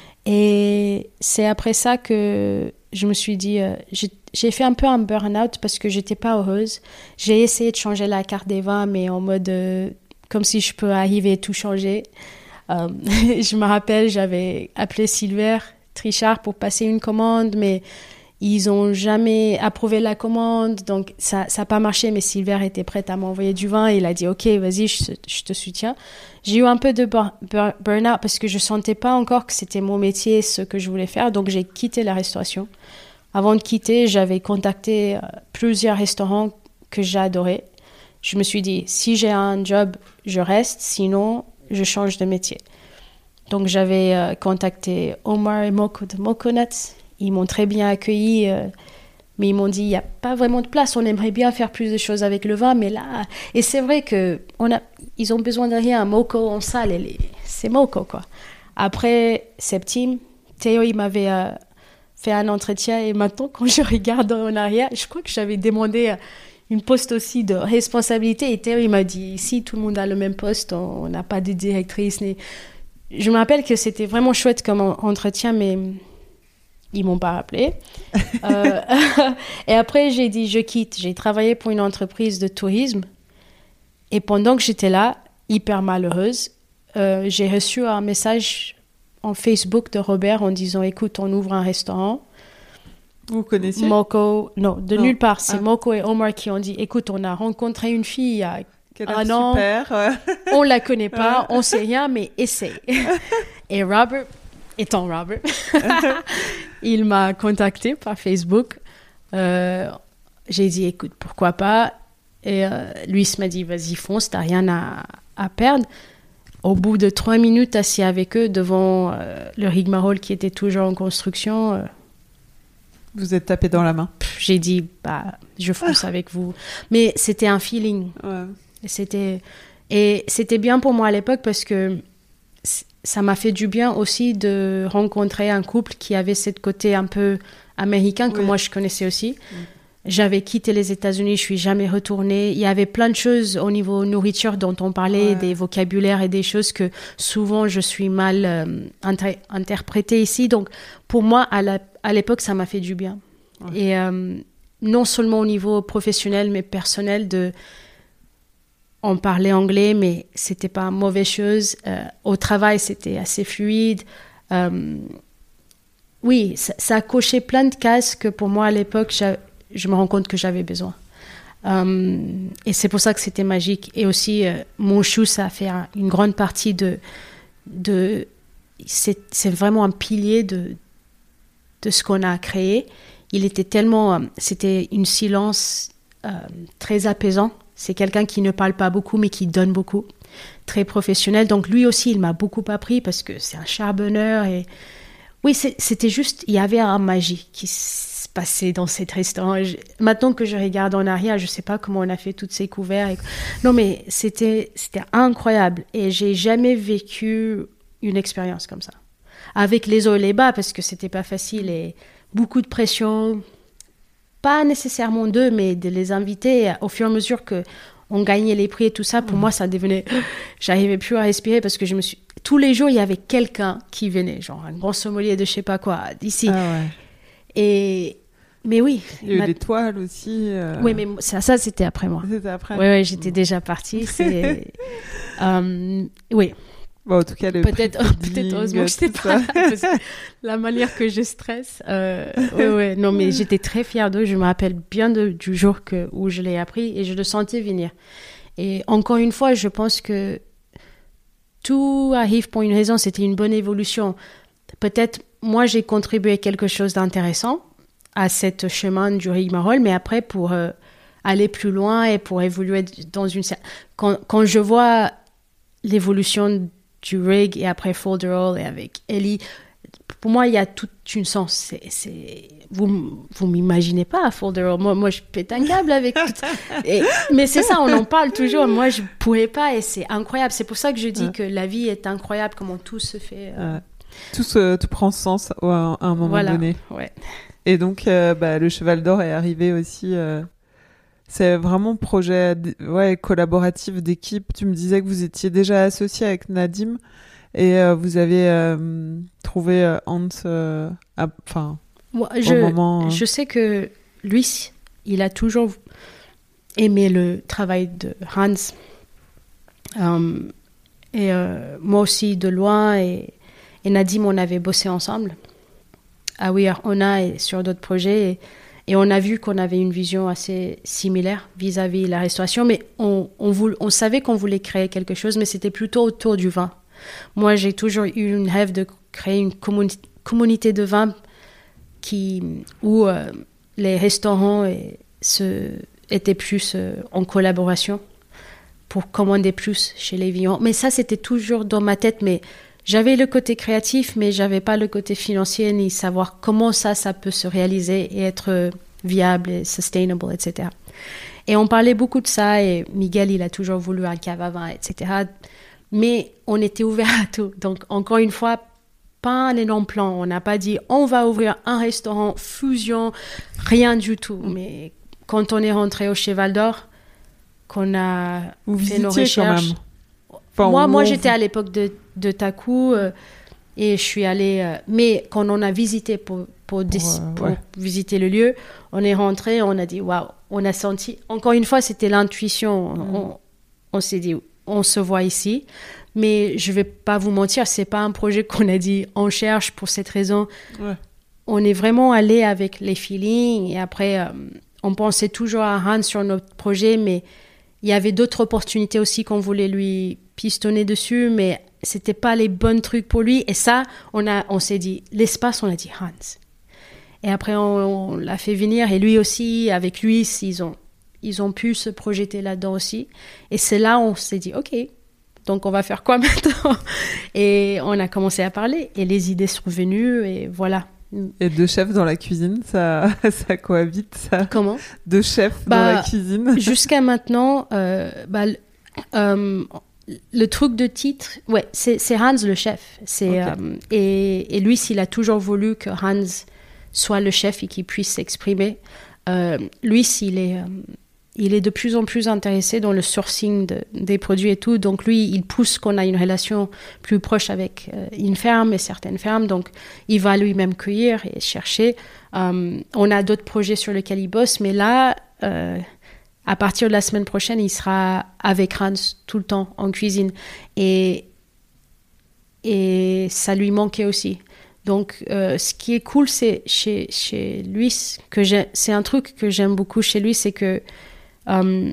et c'est après ça que je me suis dit, euh, j'ai, j'ai fait un peu un burn-out parce que j'étais pas heureuse. J'ai essayé de changer la carte des vins, mais en mode euh, comme si je peux arriver et tout changer. Um, je me rappelle, j'avais appelé Silver Trichard pour passer une commande, mais ils ont jamais approuvé la commande, donc ça ça a pas marché. Mais Silver était prête à m'envoyer du vin et il a dit ok, vas-y, je, je te soutiens. J'ai eu un peu de bur- bur- burn-out parce que je sentais pas encore que c'était mon métier, ce que je voulais faire, donc j'ai quitté la restauration. Avant de quitter, j'avais contacté euh, plusieurs restaurants que j'adorais. Je me suis dit, si j'ai un job, je reste, sinon je change de métier. Donc j'avais euh, contacté Omar et Moko de Moconuts. Ils m'ont très bien accueilli, euh, mais ils m'ont dit, il n'y a pas vraiment de place, on aimerait bien faire plus de choses avec le vin, mais là... Et c'est vrai qu'ils ont besoin de rien, Moko en salle, elle est... c'est Moko, quoi. Après, Septime, Théo, il m'avait euh, fait un entretien, et maintenant, quand je regarde en arrière, je crois que j'avais demandé euh, une poste aussi de responsabilité, et Théo, il m'a dit, ici, tout le monde a le même poste, on n'a pas de directrice, ni... Je me rappelle que c'était vraiment chouette comme entretien, mais... Ils m'ont pas rappelé. euh, et après, j'ai dit, je quitte. J'ai travaillé pour une entreprise de tourisme. Et pendant que j'étais là, hyper malheureuse, euh, j'ai reçu un message en Facebook de Robert en disant, écoute, on ouvre un restaurant. Vous connaissiez? Moko, non, de non. nulle part. C'est ah. Moko et Omar qui ont dit, écoute, on a rencontré une fille il y a Quelle un an. Super. On la connaît pas, on sait rien, mais essaye. Et Robert... Étant Robert, il m'a contacté par Facebook. Euh, j'ai dit, écoute, pourquoi pas. Et euh, lui, il m'a dit, vas-y, fonce, t'as rien à, à perdre. Au bout de trois minutes, assis avec eux devant euh, le rigmarole qui était toujours en construction, euh, vous êtes tapé dans la main. Pff, j'ai dit, bah, je fonce avec vous. Mais c'était un feeling. Ouais. Et c'était, et c'était bien pour moi à l'époque parce que ça m'a fait du bien aussi de rencontrer un couple qui avait ce côté un peu américain que oui. moi je connaissais aussi. Mm. J'avais quitté les États-Unis, je suis jamais retournée. Il y avait plein de choses au niveau nourriture dont on parlait, ouais. des vocabulaires et des choses que souvent je suis mal euh, inter- interprétée ici. Donc pour moi, à, la, à l'époque, ça m'a fait du bien. Ouais. Et euh, non seulement au niveau professionnel, mais personnel de... On parlait anglais, mais c'était pas une mauvaise chose. Euh, au travail, c'était assez fluide. Euh, oui, ça, ça a coché plein de cases que pour moi, à l'époque, je me rends compte que j'avais besoin. Euh, et c'est pour ça que c'était magique. Et aussi, euh, mon chou, ça a fait un, une grande partie de... de c'est, c'est vraiment un pilier de, de ce qu'on a créé. Il était tellement... C'était une silence euh, très apaisant. C'est quelqu'un qui ne parle pas beaucoup, mais qui donne beaucoup. Très professionnel. Donc, lui aussi, il m'a beaucoup appris parce que c'est un charbonneur. Et... Oui, c'est, c'était juste... Il y avait un magie qui se passait dans cet restaurant. Je... Maintenant que je regarde en arrière, je ne sais pas comment on a fait tous ces couverts. Et... Non, mais c'était, c'était incroyable. Et je n'ai jamais vécu une expérience comme ça. Avec les hauts et les bas, parce que ce n'était pas facile. Et beaucoup de pression... Pas nécessairement d'eux, mais de les inviter au fur et à mesure qu'on gagnait les prix et tout ça. Pour mmh. moi, ça devenait... J'arrivais plus à respirer parce que je me suis... Tous les jours, il y avait quelqu'un qui venait, genre un grand sommelier de je sais pas quoi, d'ici. Ah ouais. Et... Mais oui. Il y a eu ma... des toiles aussi. Euh... Oui, mais ça, ça, c'était après moi. C'était après. Oui, ouais, j'étais mmh. déjà partie. C'est... um, oui. Bon, en tout cas, le peut-être, oh, peut-être heureusement que je n'étais pas là, la manière que je stresse. Euh, ouais, ouais. Non, mais j'étais très fière d'eux. Je me rappelle bien de, du jour que, où je l'ai appris et je le sentais venir. Et encore une fois, je pense que tout arrive pour une raison. C'était une bonne évolution. Peut-être, moi, j'ai contribué à quelque chose d'intéressant à cette chemin du rigmarole, mais après, pour euh, aller plus loin et pour évoluer dans une... Quand, quand je vois l'évolution du rig et après Folderol et avec Ellie, pour moi il y a toute une sens. C'est, c'est... Vous vous m'imaginez pas à Folderol. Moi, moi je pète un câble avec tout... et... mais c'est ça, on en parle toujours. Moi je pourrais pas et c'est incroyable. C'est pour ça que je dis ouais. que la vie est incroyable, comment tout se fait. Euh... Ouais. Tout, se, tout prend sens à un moment voilà. donné. Ouais. Et donc euh, bah, le Cheval d'Or est arrivé aussi euh, c'est vraiment projet ouais, collaboratif d'équipe. Tu me disais que vous étiez déjà associé avec Nadim et euh, vous avez euh, trouvé euh, Hans euh, enfin Moi, au je, moment... Euh... Je sais que lui, il a toujours aimé le travail de Hans. Um, et euh, moi aussi de loin et, et Nadim, on avait bossé ensemble à We Are Ona et sur d'autres projets et, et on a vu qu'on avait une vision assez similaire vis-à-vis de la restauration, mais on, on, voulait, on savait qu'on voulait créer quelque chose, mais c'était plutôt autour du vin. Moi, j'ai toujours eu une rêve de créer une communi- communauté de vin qui, où euh, les restaurants et, se, étaient plus euh, en collaboration pour commander plus chez les vignerons. Mais ça, c'était toujours dans ma tête. Mais j'avais le côté créatif, mais j'avais pas le côté financier, ni savoir comment ça, ça peut se réaliser et être viable et sustainable, et cetera. Et on parlait beaucoup de ça, et Miguel, il a toujours voulu un cave à vin, et cetera. Mais on était ouvert à tout. Donc, encore une fois, pas un énorme plan. On n'a pas dit, on va ouvrir un restaurant fusion, rien du tout. Mais quand on est rentré au Cheval d'Or, qu'on a vous fait nos recherches. Quand même. Enfin, moi, moi on... j'étais à l'époque de, de Taku euh, et je suis allée. Euh, mais quand on a visité pour, pour, pour, euh, pour ouais. visiter le lieu, on est rentré, on a dit waouh, on a senti. Encore une fois, c'était l'intuition. Mm. On, on s'est dit, on se voit ici. Mais je vais pas vous mentir, c'est pas un projet qu'on a dit on cherche pour cette raison. Ouais. On est vraiment allé avec les feelings et après, euh, on pensait toujours à Han sur notre projet, mais il y avait d'autres opportunités aussi qu'on voulait lui pistonner dessus, mais c'était pas les bons trucs pour lui. Et ça, on a, on s'est dit, l'espace, on a dit Hans. Et après, on, on l'a fait venir. Et lui aussi, avec lui, ils ont, ils ont pu se projeter là-dedans aussi. Et c'est là où on s'est dit, OK, donc on va faire quoi maintenant? Et on a commencé à parler. Et les idées sont venues et voilà. Et deux chefs dans la cuisine, ça, ça cohabite, ça. Comment? Deux chefs bah, dans la cuisine. Jusqu'à maintenant, euh, bah, euh, le truc de titre, ouais, c'est, c'est Hans le chef. C'est, okay. euh, et, et lui, s'il a toujours voulu que Hans soit le chef et qu'il puisse s'exprimer, euh, lui, s'il est, euh, il est de plus en plus intéressé dans le sourcing de, des produits et tout. Donc lui, il pousse qu'on a une relation plus proche avec euh, une ferme et certaines fermes. Donc il va lui-même cueillir et chercher. Um, on a d'autres projets sur lesquels il bosse, mais là, euh, à partir de la semaine prochaine, il sera avec Hans tout le temps en cuisine. Et, et ça lui manquait aussi. Donc, euh, ce qui est cool, c'est chez, chez lui, que j'ai, c'est un truc que j'aime beaucoup chez lui, c'est que Um,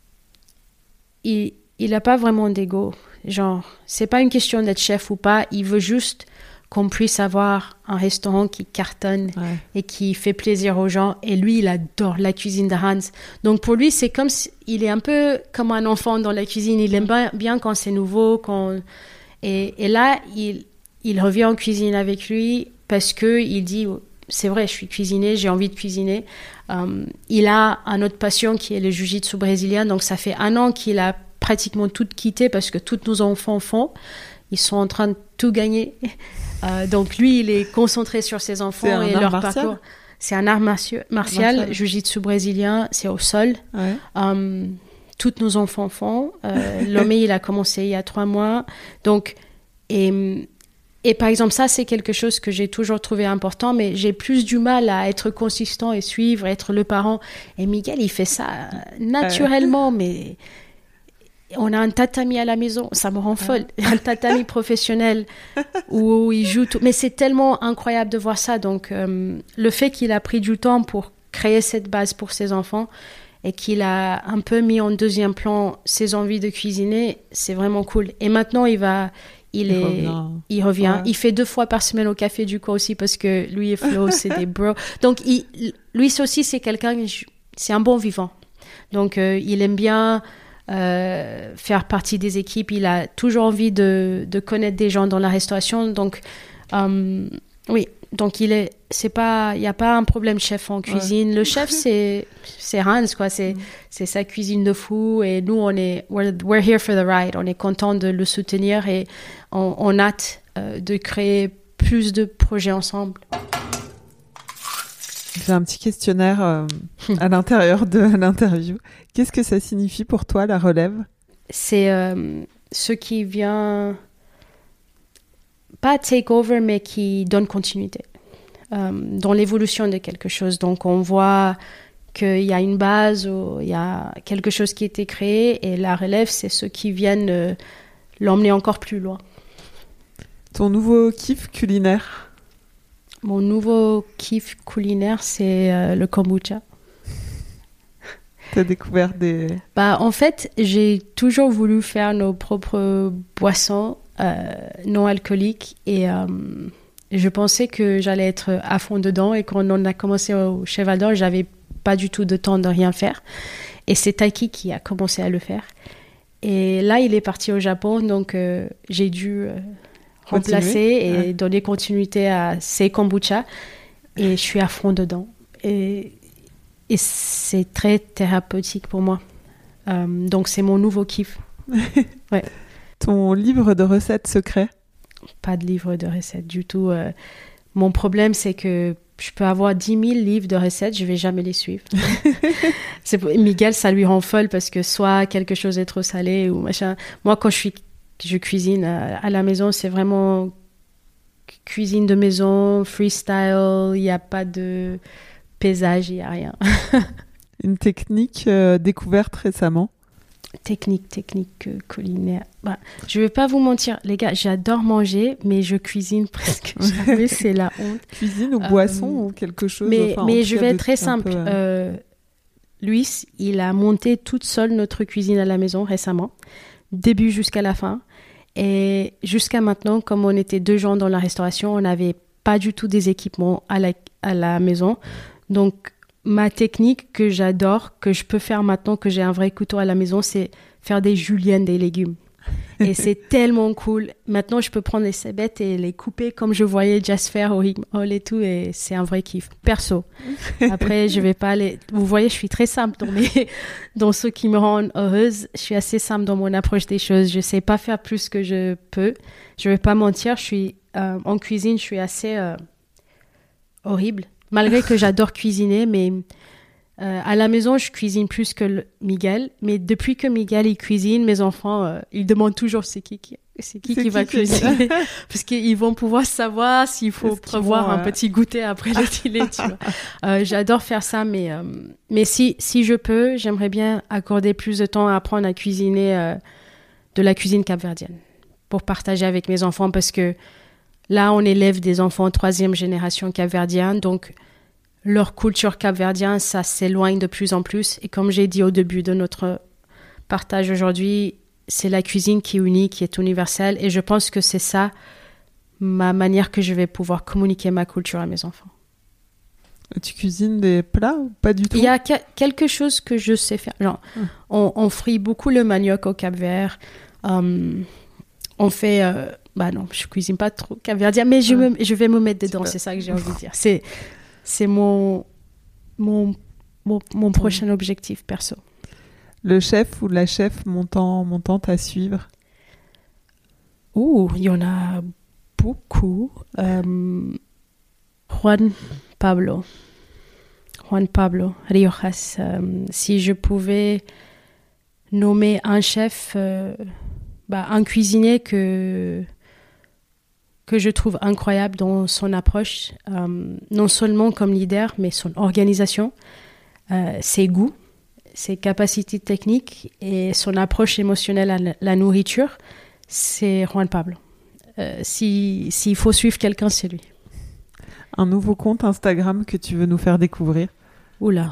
il il a pas vraiment d'ego, genre c'est pas une question d'être chef ou pas, il veut juste qu'on puisse avoir un restaurant qui cartonne ouais. et qui fait plaisir aux gens, et lui il adore la cuisine de Hans, donc pour lui c'est comme si, il est un peu comme un enfant dans la cuisine, il aime bien, bien quand c'est nouveau, quand et, et là il il revient en cuisine avec lui parce que il dit c'est vrai, je suis cuisinier, j'ai envie de cuisiner. Um, il a un autre passion qui est le jiu-jitsu brésilien, donc ça fait un an qu'il a pratiquement tout quitté parce que tous nos enfants font. Ils sont en train de tout gagner. Euh, donc lui, il est concentré sur ses enfants et leur martial. Parcours. C'est un art martial, martial. jiu-jitsu brésilien, c'est au sol. Ouais. Um, tous nos enfants font. Euh, l'homme, il a commencé il y a trois mois. Donc, et... Et par exemple, ça, c'est quelque chose que j'ai toujours trouvé important, mais j'ai plus du mal à être consistant et suivre, être le parent. Et Miguel, il fait ça naturellement, mais on a un tatami à la maison, ça me rend folle. Un tatami professionnel où il joue tout. Mais c'est tellement incroyable de voir ça. Donc, euh, le fait qu'il a pris du temps pour créer cette base pour ses enfants et qu'il a un peu mis en deuxième plan ses envies de cuisiner, c'est vraiment cool. Et maintenant, il va... Il, il, est, revient. il revient. Ouais. Il fait deux fois par semaine au café du coup aussi parce que lui et Flo, c'est des bros. Donc, il, lui aussi, c'est quelqu'un, c'est un bon vivant. Donc, euh, il aime bien euh, faire partie des équipes. Il a toujours envie de, de connaître des gens dans la restauration. Donc, euh, oui. Donc, il est, c'est pas, il n'y a pas un problème chef en cuisine. Ouais. Le chef, c'est, c'est Hans, quoi. C'est, mm. c'est sa cuisine de fou. Et nous, on est, we're, we're here for the ride. On est content de le soutenir et on, on hâte euh, de créer plus de projets ensemble. J'ai un petit questionnaire euh, à l'intérieur de l'interview. Qu'est-ce que ça signifie pour toi, la relève ? C'est euh, ce qui vient, pas take over, mais qui donne continuité euh, dans l'évolution de quelque chose. Donc, on voit qu'il y a une base, ou il y a quelque chose qui a été créé, et la relève, c'est ceux qui viennent euh, l'emmener encore plus loin. Ton nouveau kiff culinaire ? Mon nouveau kiff culinaire, c'est euh, le kombucha. T'as découvert des... Bah, en fait, j'ai toujours voulu faire nos propres boissons euh, non alcooliques, et euh, je pensais que j'allais être à fond dedans, et quand on a commencé au Cheval d'Or, j'avais pas du tout de temps de rien faire, et c'est Taiki qui a commencé à le faire, et là il est parti au Japon, donc euh, j'ai dû euh, remplacer et ouais. donner continuité à ces kombucha, et je suis à fond dedans, et, et c'est très thérapeutique pour moi, euh, donc c'est mon nouveau kiff. Ouais. Ton livre de recettes secret ? Pas de livre de recettes du tout. euh, mon problème, c'est que je peux avoir dix mille livres de recettes, je vais jamais les suivre. C'est, Miguel, ça lui rend folle parce que soit quelque chose est trop salé ou machin. Moi, quand je, suis, je cuisine à, à la maison, c'est vraiment cuisine de maison, freestyle, il n'y a pas de paysage, il n'y a rien. Une technique euh, découverte récemment ? Technique, technique euh, culinaire. Bah, je ne vais pas vous mentir, les gars, j'adore manger, mais je cuisine presque jamais, c'est la honte. Cuisine ou boisson euh, ou quelque chose. Mais, enfin, mais je vais être très un simple. Peu, euh... Euh, Luis, il a monté toute seule notre cuisine à la maison récemment, début jusqu'à la fin. Et jusqu'à maintenant, comme on était deux gens dans la restauration, on n'avait pas du tout des équipements à la, à la maison. Donc, ma technique que j'adore, que je peux faire maintenant que j'ai un vrai couteau à la maison, c'est faire des juliennes des légumes. Et c'est tellement cool. Maintenant, je peux prendre les cébettes et les couper comme je voyais Jess faire au Higg Hall et tout. Et c'est un vrai kiff. Perso. Après, je vais pas aller... Vous voyez, je suis très simple dans, mes... dans ce qui me rend heureuse. Je suis assez simple dans mon approche des choses. Je sais pas faire plus que je peux. Je vais pas mentir. Je suis euh, en cuisine, je suis assez euh, horrible. Malgré que j'adore cuisiner, mais euh, à la maison, je cuisine plus que le Miguel. Mais depuis que Miguel il cuisine, mes enfants, euh, ils demandent toujours c'est qui qui, c'est qui, c'est qui va qui cuisiner. Parce qu'ils vont pouvoir savoir s'il faut Est-ce prévoir vont, un euh... petit goûter après le dîner. Tu vois. Euh, j'adore faire ça, mais, euh, mais si, si je peux, j'aimerais bien accorder plus de temps à apprendre à cuisiner euh, de la cuisine capverdienne pour partager avec mes enfants, parce que là, on élève des enfants troisième génération capverdienne, donc leur culture capverdienne, ça s'éloigne de plus en plus. Et comme j'ai dit au début de notre partage aujourd'hui, c'est la cuisine qui est unique, qui est universelle. Et je pense que c'est ça, ma manière que je vais pouvoir communiquer ma culture à mes enfants. Tu cuisines des plats ou pas du tout ? Il y a que- quelque chose que je sais faire. Genre, hum. on, on frit beaucoup le manioc au Cap-Vert. Um, on fait... Euh, bah non, je cuisine pas trop capverdien, mais je, me, je vais me mettre dedans, c'est, c'est ça que j'ai envie de dire. C'est, c'est mon, mon, mon, mon prochain objectif perso. Le chef ou la chef montant, montant à suivre ? Ouh, il y en a beaucoup. Euh, Juan Pablo. Juan Pablo Riojas. Euh, si je pouvais nommer un chef, euh, bah, un cuisinier que... que je trouve incroyable dans son approche, euh, non seulement comme leader, mais son organisation, euh, ses goûts, ses capacités techniques et son approche émotionnelle à la nourriture, c'est Juan Pablo. Euh, si, s'il faut suivre quelqu'un, c'est lui. Un nouveau compte Instagram que tu veux nous faire découvrir ? Oula,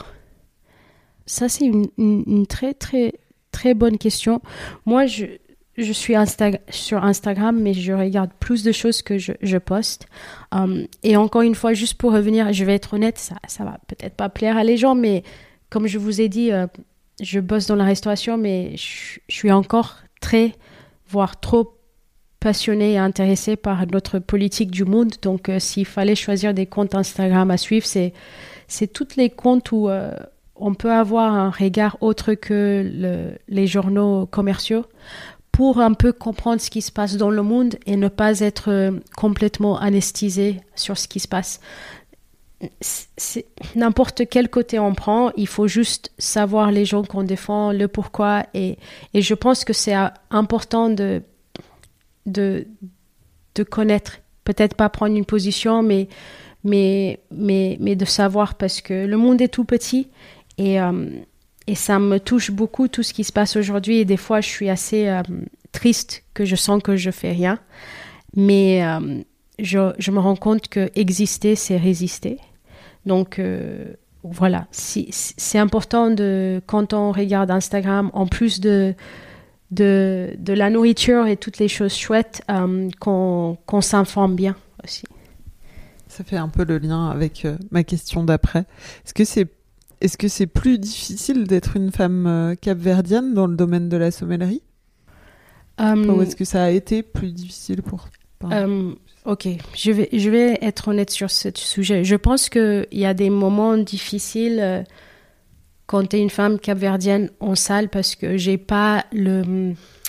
ça c'est une, une, une très très très bonne question. Moi, je... Je suis Insta- sur Instagram, mais je regarde plus de choses que je, je poste. Um, et encore une fois, juste pour revenir, je vais être honnête, ça ça va peut-être pas plaire à les gens, mais comme je vous ai dit, euh, je bosse dans la restauration, mais je, je suis encore très, voire trop passionnée et intéressée par notre politique du monde. Donc, euh, s'il fallait choisir des comptes Instagram à suivre, c'est, c'est tous les comptes où euh, on peut avoir un regard autre que le, les journaux commerciaux, pour un peu comprendre ce qui se passe dans le monde et ne pas être complètement anesthésié sur ce qui se passe. c'est, n'importe quel côté on prend, il faut juste savoir les gens qu'on défend, le pourquoi. Et, et je pense que c'est important de, de, de connaître, peut-être pas prendre une position, mais, mais, mais, mais de savoir, parce que le monde est tout petit et, euh, et ça me touche beaucoup tout ce qui se passe aujourd'hui. Et des fois, je suis assez euh, triste que je sens que je fais rien. Mais euh, je, je me rends compte que exister, c'est résister. Donc, euh, voilà. Si, c'est important, de, quand on regarde Instagram, en plus de, de, de la nourriture et toutes les choses chouettes, euh, qu'on, qu'on s'informe bien aussi. Ça fait un peu le lien avec euh, ma question d'après. Est-ce que c'est, est-ce que c'est plus difficile d'être une femme euh, capverdienne dans le domaine de la sommellerie um, Ou est-ce que ça a été plus difficile pour um, Ok, je vais, je vais être honnête sur ce sujet. Je pense qu'il y a des moments difficiles euh, quand tu es une femme capverdienne en salle, parce que j'ai pas le,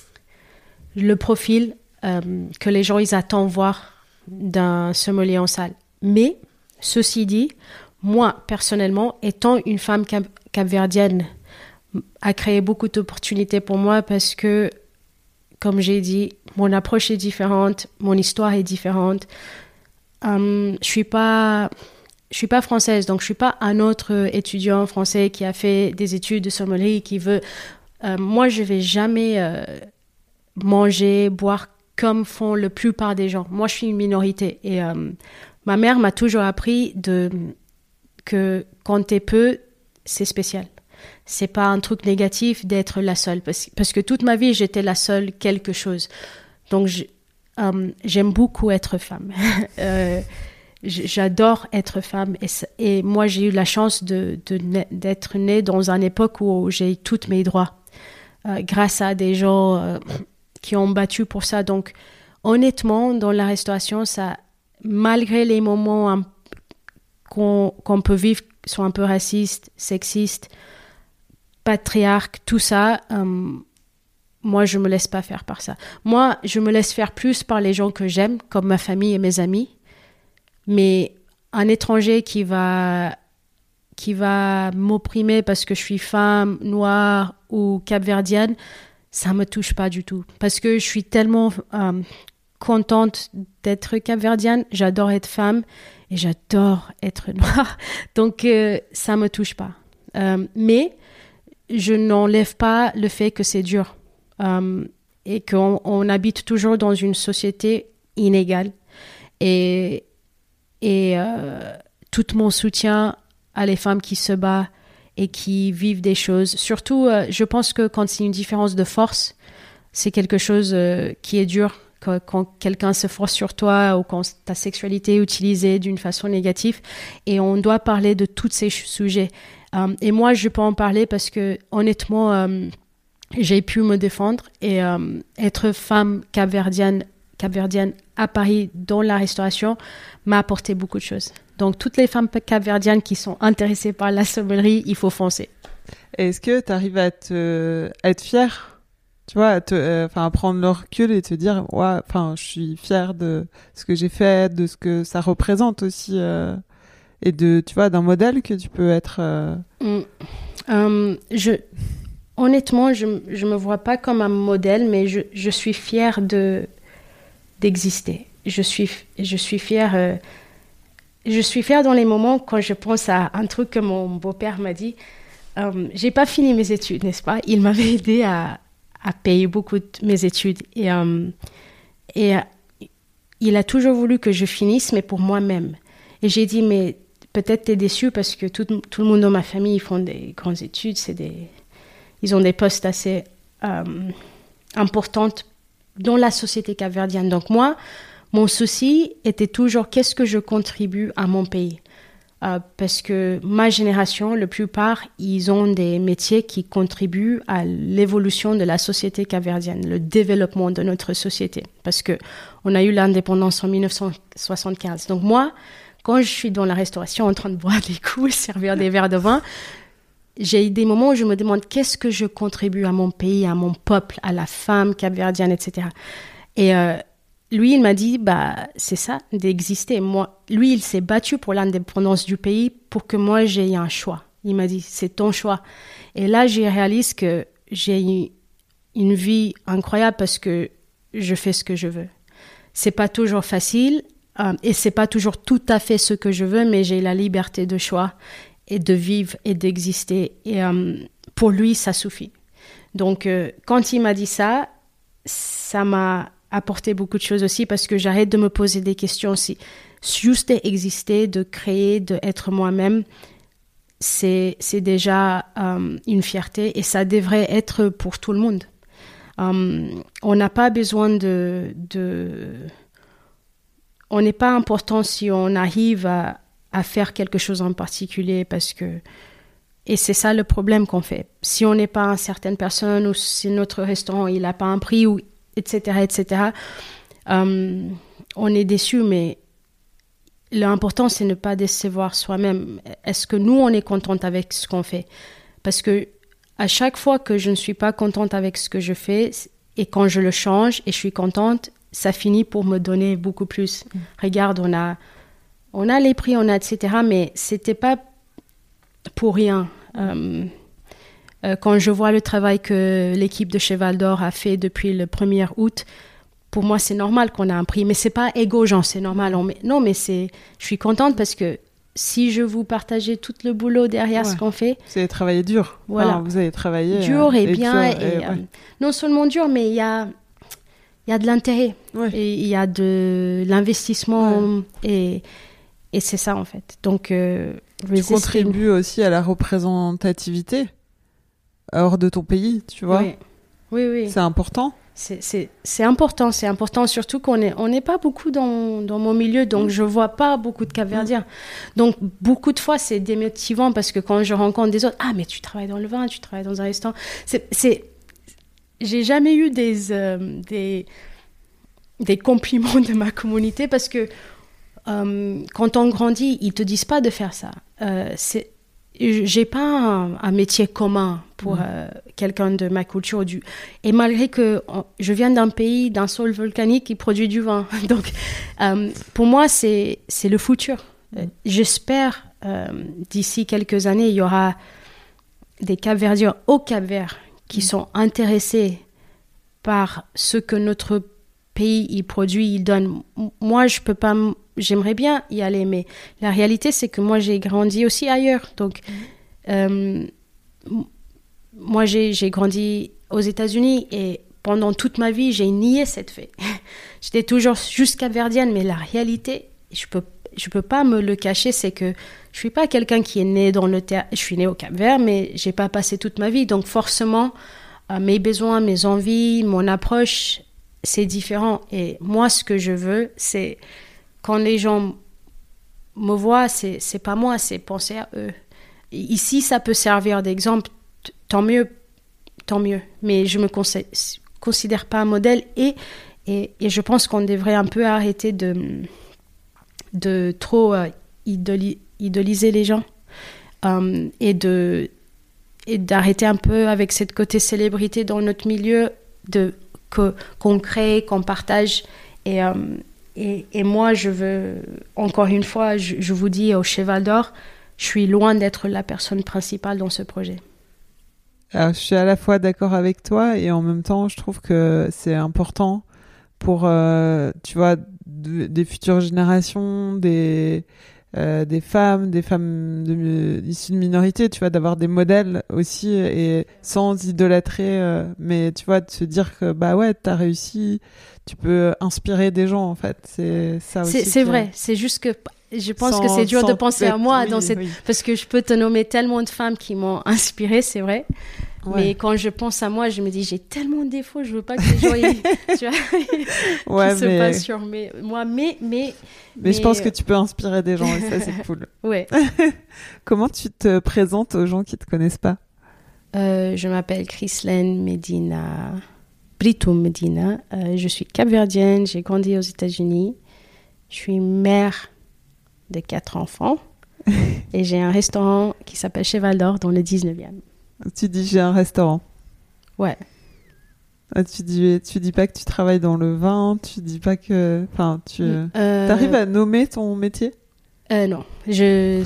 le profil euh, que les gens ils attendent voir d'un sommelier en salle. Mais, ceci dit, moi, personnellement, étant une femme cap- capverdienne, a créé beaucoup d'opportunités pour moi parce que, comme j'ai dit, mon approche est différente, mon histoire est différente. Um, je suis pas, je suis pas française, donc je suis pas un autre étudiant français qui a fait des études de sommellerie, qui veut... Euh, moi, je vais jamais euh, manger, boire comme font la plupart des gens. Moi, je suis une minorité. Et euh, ma mère m'a toujours appris de, que quand t'es peu, c'est spécial. C'est pas un truc négatif d'être la seule. Parce, parce que toute ma vie, j'étais la seule quelque chose. Donc, je, euh, j'aime beaucoup être femme. euh, j'adore être femme. Et, et moi, j'ai eu la chance de, de, d'être née dans une époque où j'ai eu tous mes droits. Euh, grâce à des gens... Euh, qui ont battu pour ça. Donc, honnêtement, dans la restauration, ça, malgré les moments un, qu'on, qu'on peut vivre, sont un peu racistes, sexistes, patriarques, tout ça, euh, moi, je me laisse pas faire par ça. Moi, je me laisse faire plus par les gens que j'aime, comme ma famille et mes amis. Mais un étranger qui va, qui va m'opprimer parce que je suis femme, noire ou capverdienne, ça me touche pas du tout. Parce que je suis tellement euh, contente d'être capverdienne. J'adore être femme et j'adore être noire. Donc, euh, ça me touche pas. Euh, mais je n'enlève pas le fait que c'est dur. Euh, et qu'on on habite toujours dans une société inégale. Et, et euh, tout mon soutien à les femmes qui se battent et qui vivent des choses. Surtout, euh, je pense que quand c'est une différence de force, c'est quelque chose euh, qui est dur. Quand, quand quelqu'un se force sur toi ou quand ta sexualité est utilisée d'une façon négative. Et on doit parler de tous ces sujets. Euh, et moi, je peux en parler parce que, honnêtement, euh, j'ai pu me défendre. Et euh, être femme capverdienne, capverdienne à Paris dans la restauration m'a apporté beaucoup de choses. Donc, toutes les femmes capverdiennes qui sont intéressées par la sommellerie, il faut foncer. Est-ce que tu arrives à, te, à être fière, tu vois, à, te, euh, à prendre le recul et te dire, ouais, je suis fière de ce que j'ai fait, de ce que ça représente aussi, euh, et de, tu vois, d'un modèle que tu peux être... Euh... Mmh. Um, je, honnêtement, je ne me vois pas comme un modèle, mais je, je suis fière de, d'exister. Je suis, je suis fière... Euh, Je suis fière dans les moments quand je pense à un truc que mon beau-père m'a dit. Euh, j'ai pas fini mes études, n'est-ce pas? Il m'avait aidé à, à payer beaucoup de mes études. Et, euh, et euh, il a toujours voulu que je finisse, mais pour moi-même. Et j'ai dit, mais peut-être t'es déçue parce que tout, tout le monde dans ma famille, ils font des grandes études. C'est des, ils ont des postes assez euh, importants dans la société capverdienne. Donc moi... Mon souci était toujours qu'est-ce que je contribue à mon pays. Euh, parce que ma génération, la plupart, ils ont des métiers qui contribuent à l'évolution de la société capverdienne, le développement de notre société. Parce qu'on a eu l'indépendance en dix-neuf cent soixante-quinze. Donc moi, quand je suis dans la restauration en train de boire des coups et servir des verres de vin, j'ai des moments où je me demande qu'est-ce que je contribue à mon pays, à mon peuple, à la femme capverdienne, et cetera. Et... Euh, lui, il m'a dit, bah, c'est ça, d'exister. Moi, lui, il s'est battu pour l'indépendance du pays pour que moi, j'aie un choix. Il m'a dit, c'est ton choix. Et là, j'ai réalisé que j'ai une vie incroyable parce que je fais ce que je veux. C'est pas toujours facile euh, et c'est pas toujours tout à fait ce que je veux, mais j'ai la liberté de choix et de vivre et d'exister. Et euh, pour lui, ça suffit. Donc, euh, quand il m'a dit ça, ça m'a apporté beaucoup de choses aussi parce que j'arrête de me poser des questions aussi. Juste d'exister, de créer, d'être moi-même, c'est, c'est déjà euh, une fierté et ça devrait être pour tout le monde. Euh, on n'a pas besoin de, de... On n'est pas important si on arrive à, à faire quelque chose en particulier parce que... Et c'est ça le problème qu'on fait. Si on n'est pas une certaine personne ou si notre restaurant il n'a pas un prix, ou et cetera, et cetera, euh, on est déçu, mais l'important, c'est ne pas décevoir soi-même. Est-ce que nous, on est contente avec ce qu'on fait? Parce que à chaque fois que je ne suis pas contente avec ce que je fais, et quand je le change et je suis contente, ça finit pour me donner beaucoup plus. Mmh. Regarde, on a, on a les prix, on a et cetera, mais c'était pas pour rien. Euh, euh, quand je vois le travail que l'équipe de Cheval d'Or a fait depuis le premier août, pour moi, c'est normal qu'on a un prix. Mais c'est pas égo, genre, c'est normal. On met... Non, mais c'est... je suis contente parce que si je vous partageais tout le boulot derrière ouais. ce qu'on fait... Vous avez travaillé dur. Voilà. Enfin, vous avez travaillé... Dur et, et bien. dur, et, et, euh, ouais. Non seulement dur, mais il y a, y a de l'intérêt. Ouais. Et il y a de l'investissement. Ouais. Et, et c'est ça, en fait. Donc, euh, tu contribues aussi à la représentativité hors de ton pays, tu vois. Oui, oui, oui. C'est important. C'est, c'est, c'est important, c'est important, surtout qu'on n'est on n'est pas beaucoup dans, dans mon milieu, donc je ne vois pas beaucoup de Cap-Verdiens. Mmh. Donc, beaucoup de fois, c'est démotivant parce que quand je rencontre des autres, « Ah, mais tu travailles dans le vin, tu travailles dans un restaurant. » C'est, c'est... J'ai jamais eu des, euh, des, des compliments de ma communauté parce que euh, quand on grandit, ils ne te disent pas de faire ça. Euh, c'est... J'ai pas un, un métier commun pour mmh. euh, quelqu'un de ma culture. Du... Et malgré que on, je viens d'un pays, d'un sol volcanique qui produit du vin. Donc, euh, pour moi, c'est, c'est le futur. Mmh. Euh, j'espère, euh, d'ici quelques années, il y aura des Cap-Verdiens au Cap-Vert qui mmh. sont intéressés par ce que notre pays il produit, il donne. Moi, je peux pas... M- J'aimerais bien y aller, mais la réalité, c'est que moi, j'ai grandi aussi ailleurs. Donc, mmh. euh, moi, j'ai, j'ai grandi aux États-Unis et pendant toute ma vie, j'ai nié cette fête. J'étais toujours juste capverdienne, mais la réalité, je peux, je peux pas me le cacher, c'est que je suis pas quelqu'un qui est né dans le terre. Je suis née au Cap-Vert, mais j'ai pas passé toute ma vie. Donc, forcément, euh, mes besoins, mes envies, mon approche, c'est différent. Et moi, ce que je veux, c'est quand les gens me voient, c'est, c'est pas moi, c'est penser à eux. Ici, ça peut servir d'exemple, t- tant mieux, tant mieux. Mais je me considère, considère pas un modèle et, et, et je pense qu'on devrait un peu arrêter de, de trop euh, idoli, idoliser les gens euh, et, de, et d'arrêter un peu avec cette côté célébrité dans notre milieu, de, que, qu'on crée, qu'on partage et... Euh, Et, et moi, je veux, encore une fois, je, je vous dis au Cheval d'Or, je suis loin d'être la personne principale dans ce projet. Alors, je suis à la fois d'accord avec toi et en même temps, je trouve que c'est important pour, euh, tu vois, de, des futures générations, des, euh, des femmes, des femmes de, issues de minorités, tu vois, d'avoir des modèles aussi et sans idolâtrer, euh, mais tu vois, de se dire que, bah ouais, t'as réussi, tu peux inspirer des gens, en fait. C'est ça aussi. C'est, c'est que... vrai. C'est juste que je pense sans, que c'est dur de penser être... à moi oui, dans cette... oui. parce que je peux te nommer tellement de femmes qui m'ont inspirée, c'est vrai. Ouais. Mais quand je pense à moi, je me dis, j'ai tellement de défauts, je veux pas que les gens y... tu vois, ouais, qui mais... se passent sur mes... moi. Mais, mais, mais, mais je pense que tu peux inspirer des gens et ça, c'est cool. Ouais. Comment tu te présentes aux gens qui te connaissent pas? euh, Je m'appelle Chrislaine Medina... Brito Medina. Euh, je suis capverdienne, j'ai grandi aux États-Unis. Je suis mère de quatre enfants et j'ai un restaurant qui s'appelle Cheval d'Or dans le dix-neuvième. Tu dis j'ai un restaurant. Ouais. Ah, tu dis, tu dis pas que tu travailles dans le vin, tu dis pas que, enfin, tu, euh... t'arrives à nommer ton métier? euh, Non, je,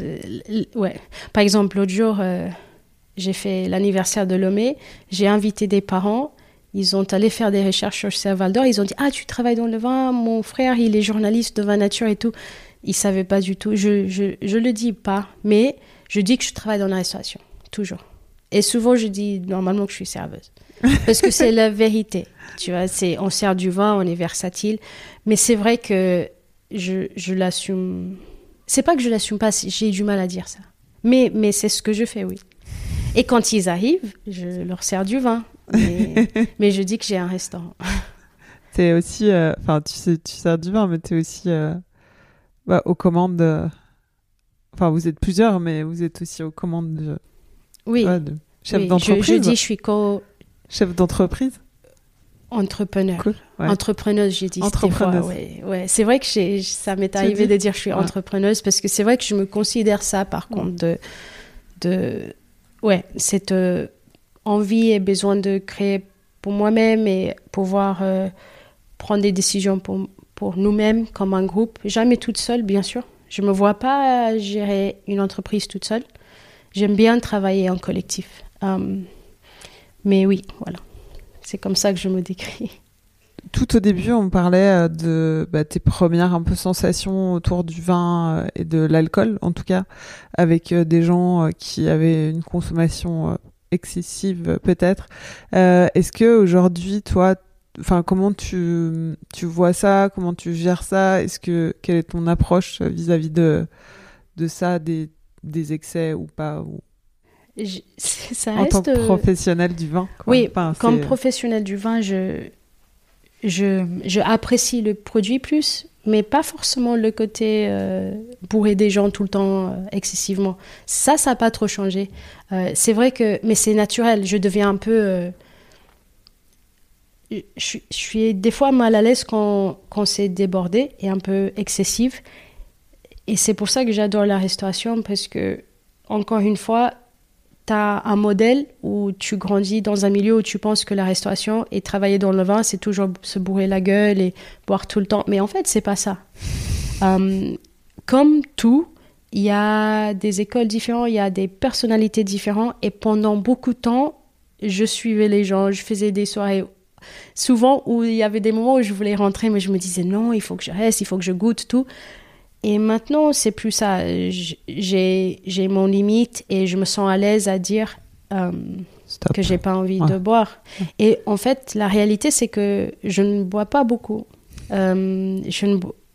ouais. Par exemple, l'autre jour, euh, j'ai fait l'anniversaire de Lomé, j'ai invité des parents, ils sont allés faire des recherches sur Cheval d'Or, ils ont dit ah tu travailles dans le vin, mon frère il est journaliste de vin nature et tout, ils savaient pas du tout. Je je je le dis pas, mais je dis que je travaille dans la restauration toujours. Et souvent je dis normalement que je suis serveuse. Parce que c'est la vérité, tu vois, c'est, on sert du vin, on est versatile, mais c'est vrai que je, je l'assume, c'est pas que je l'assume pas, j'ai du mal à dire ça, mais, mais c'est ce que je fais, oui. Et quand ils arrivent, je leur sers du vin, mais, mais je dis que j'ai un restaurant. T'es aussi, enfin, euh, tu sais, tu sers du vin, mais t'es aussi euh, bah, aux commandes, enfin, euh, vous êtes plusieurs, mais vous êtes aussi aux commandes de, oui. ouais, de chef oui. d'entreprise. Je, je dis je suis co... Chef d'entreprise? Entrepreneur. Cool. Ouais. Entrepreneuse, j'ai dit. Entrepreneuse. Fois, ouais, ouais. C'est vrai que j'ai, ça m'est arrivé de dire que je suis ouais. entrepreneuse parce que c'est vrai que je me considère ça, par ouais. contre, de, de, ouais, cette euh, envie et besoin de créer pour moi-même et pouvoir euh, prendre des décisions pour, pour nous-mêmes comme un groupe. Jamais toute seule, bien sûr. Je me vois pas gérer une entreprise toute seule. J'aime bien travailler en collectif. Um, Mais oui, voilà. C'est comme ça que je me décris. Tout au début, on parlait de bah, tes premières un peu sensations autour du vin et de l'alcool, en tout cas, avec des gens qui avaient une consommation excessive, peut-être. Euh, est-ce que aujourd'hui, toi, enfin, comment tu tu vois ça, comment tu gères ça? Est-ce que quelle est ton approche vis-à-vis de de ça, des des excès ou pas ou... Je, ça en reste... tant que professionnel du vin, quoi. Oui, enfin, comme c'est... professionnel du vin, je, je, je apprécie le produit plus, mais pas forcément le côté euh, bourrer des gens tout le temps euh, excessivement. Ça, ça n'a pas trop changé. Euh, c'est vrai que... Mais c'est naturel, je deviens un peu... Euh, je, je suis des fois mal à l'aise quand, quand c'est débordé et un peu excessif. Et c'est pour ça que j'adore la restauration, parce que, encore une fois... tu as un modèle où tu grandis dans un milieu où tu penses que la restauration et travailler dans le vin, c'est toujours se bourrer la gueule et boire tout le temps. Mais en fait, c'est pas ça. Um, comme tout, il y a des écoles différentes, il y a des personnalités différentes. Et pendant beaucoup de temps, je suivais les gens, je faisais des soirées souvent où il y avait des moments où je voulais rentrer, mais je me disais non, il faut que je reste, il faut que je goûte tout. Et maintenant, c'est plus ça. J'ai, j'ai mon limite et je me sens à l'aise à dire euh, que j'ai pas envie ouais. de boire. Et en fait, la réalité, c'est que je ne bois pas beaucoup. Euh, je ne bo...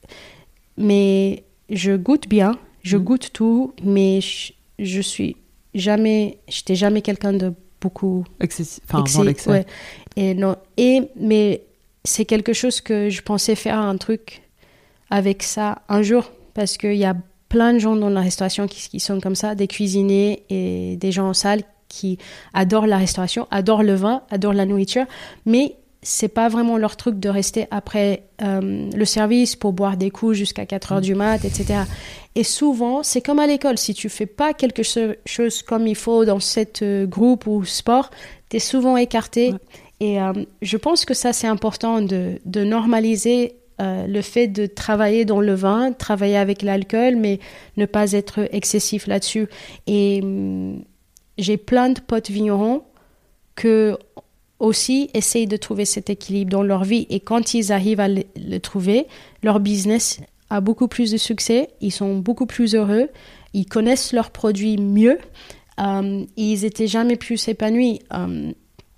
Mais je goûte bien, je mmh. goûte tout, mais je, je suis jamais, j'étais jamais quelqu'un de beaucoup... Excessif, enfin, excès, dans l'excès. Ouais. Et non, et, mais c'est quelque chose que je pensais faire un truc avec ça un jour. Parce qu'il y a plein de gens dans la restauration qui, qui sont comme ça, des cuisiniers et des gens en salle qui adorent la restauration, adorent le vin, adorent la nourriture, mais c'est pas vraiment leur truc de rester après euh, le service pour boire des coups jusqu'à quatre heures du mat, et cetera. Et souvent, c'est comme à l'école, si tu fais pas quelque chose comme il faut dans cette euh, groupe ou sport, t'es souvent écarté. Ouais. Et euh, je pense que ça, c'est important de, de normaliser Euh, le fait de travailler dans le vin, travailler avec l'alcool, mais ne pas être excessif là-dessus. Et hum, j'ai plein de potes vignerons qui aussi essayent de trouver cet équilibre dans leur vie. Et quand ils arrivent à le, le trouver, leur business a beaucoup plus de succès, ils sont beaucoup plus heureux, ils connaissent leurs produits mieux, euh, ils n'étaient jamais plus épanouis. Euh,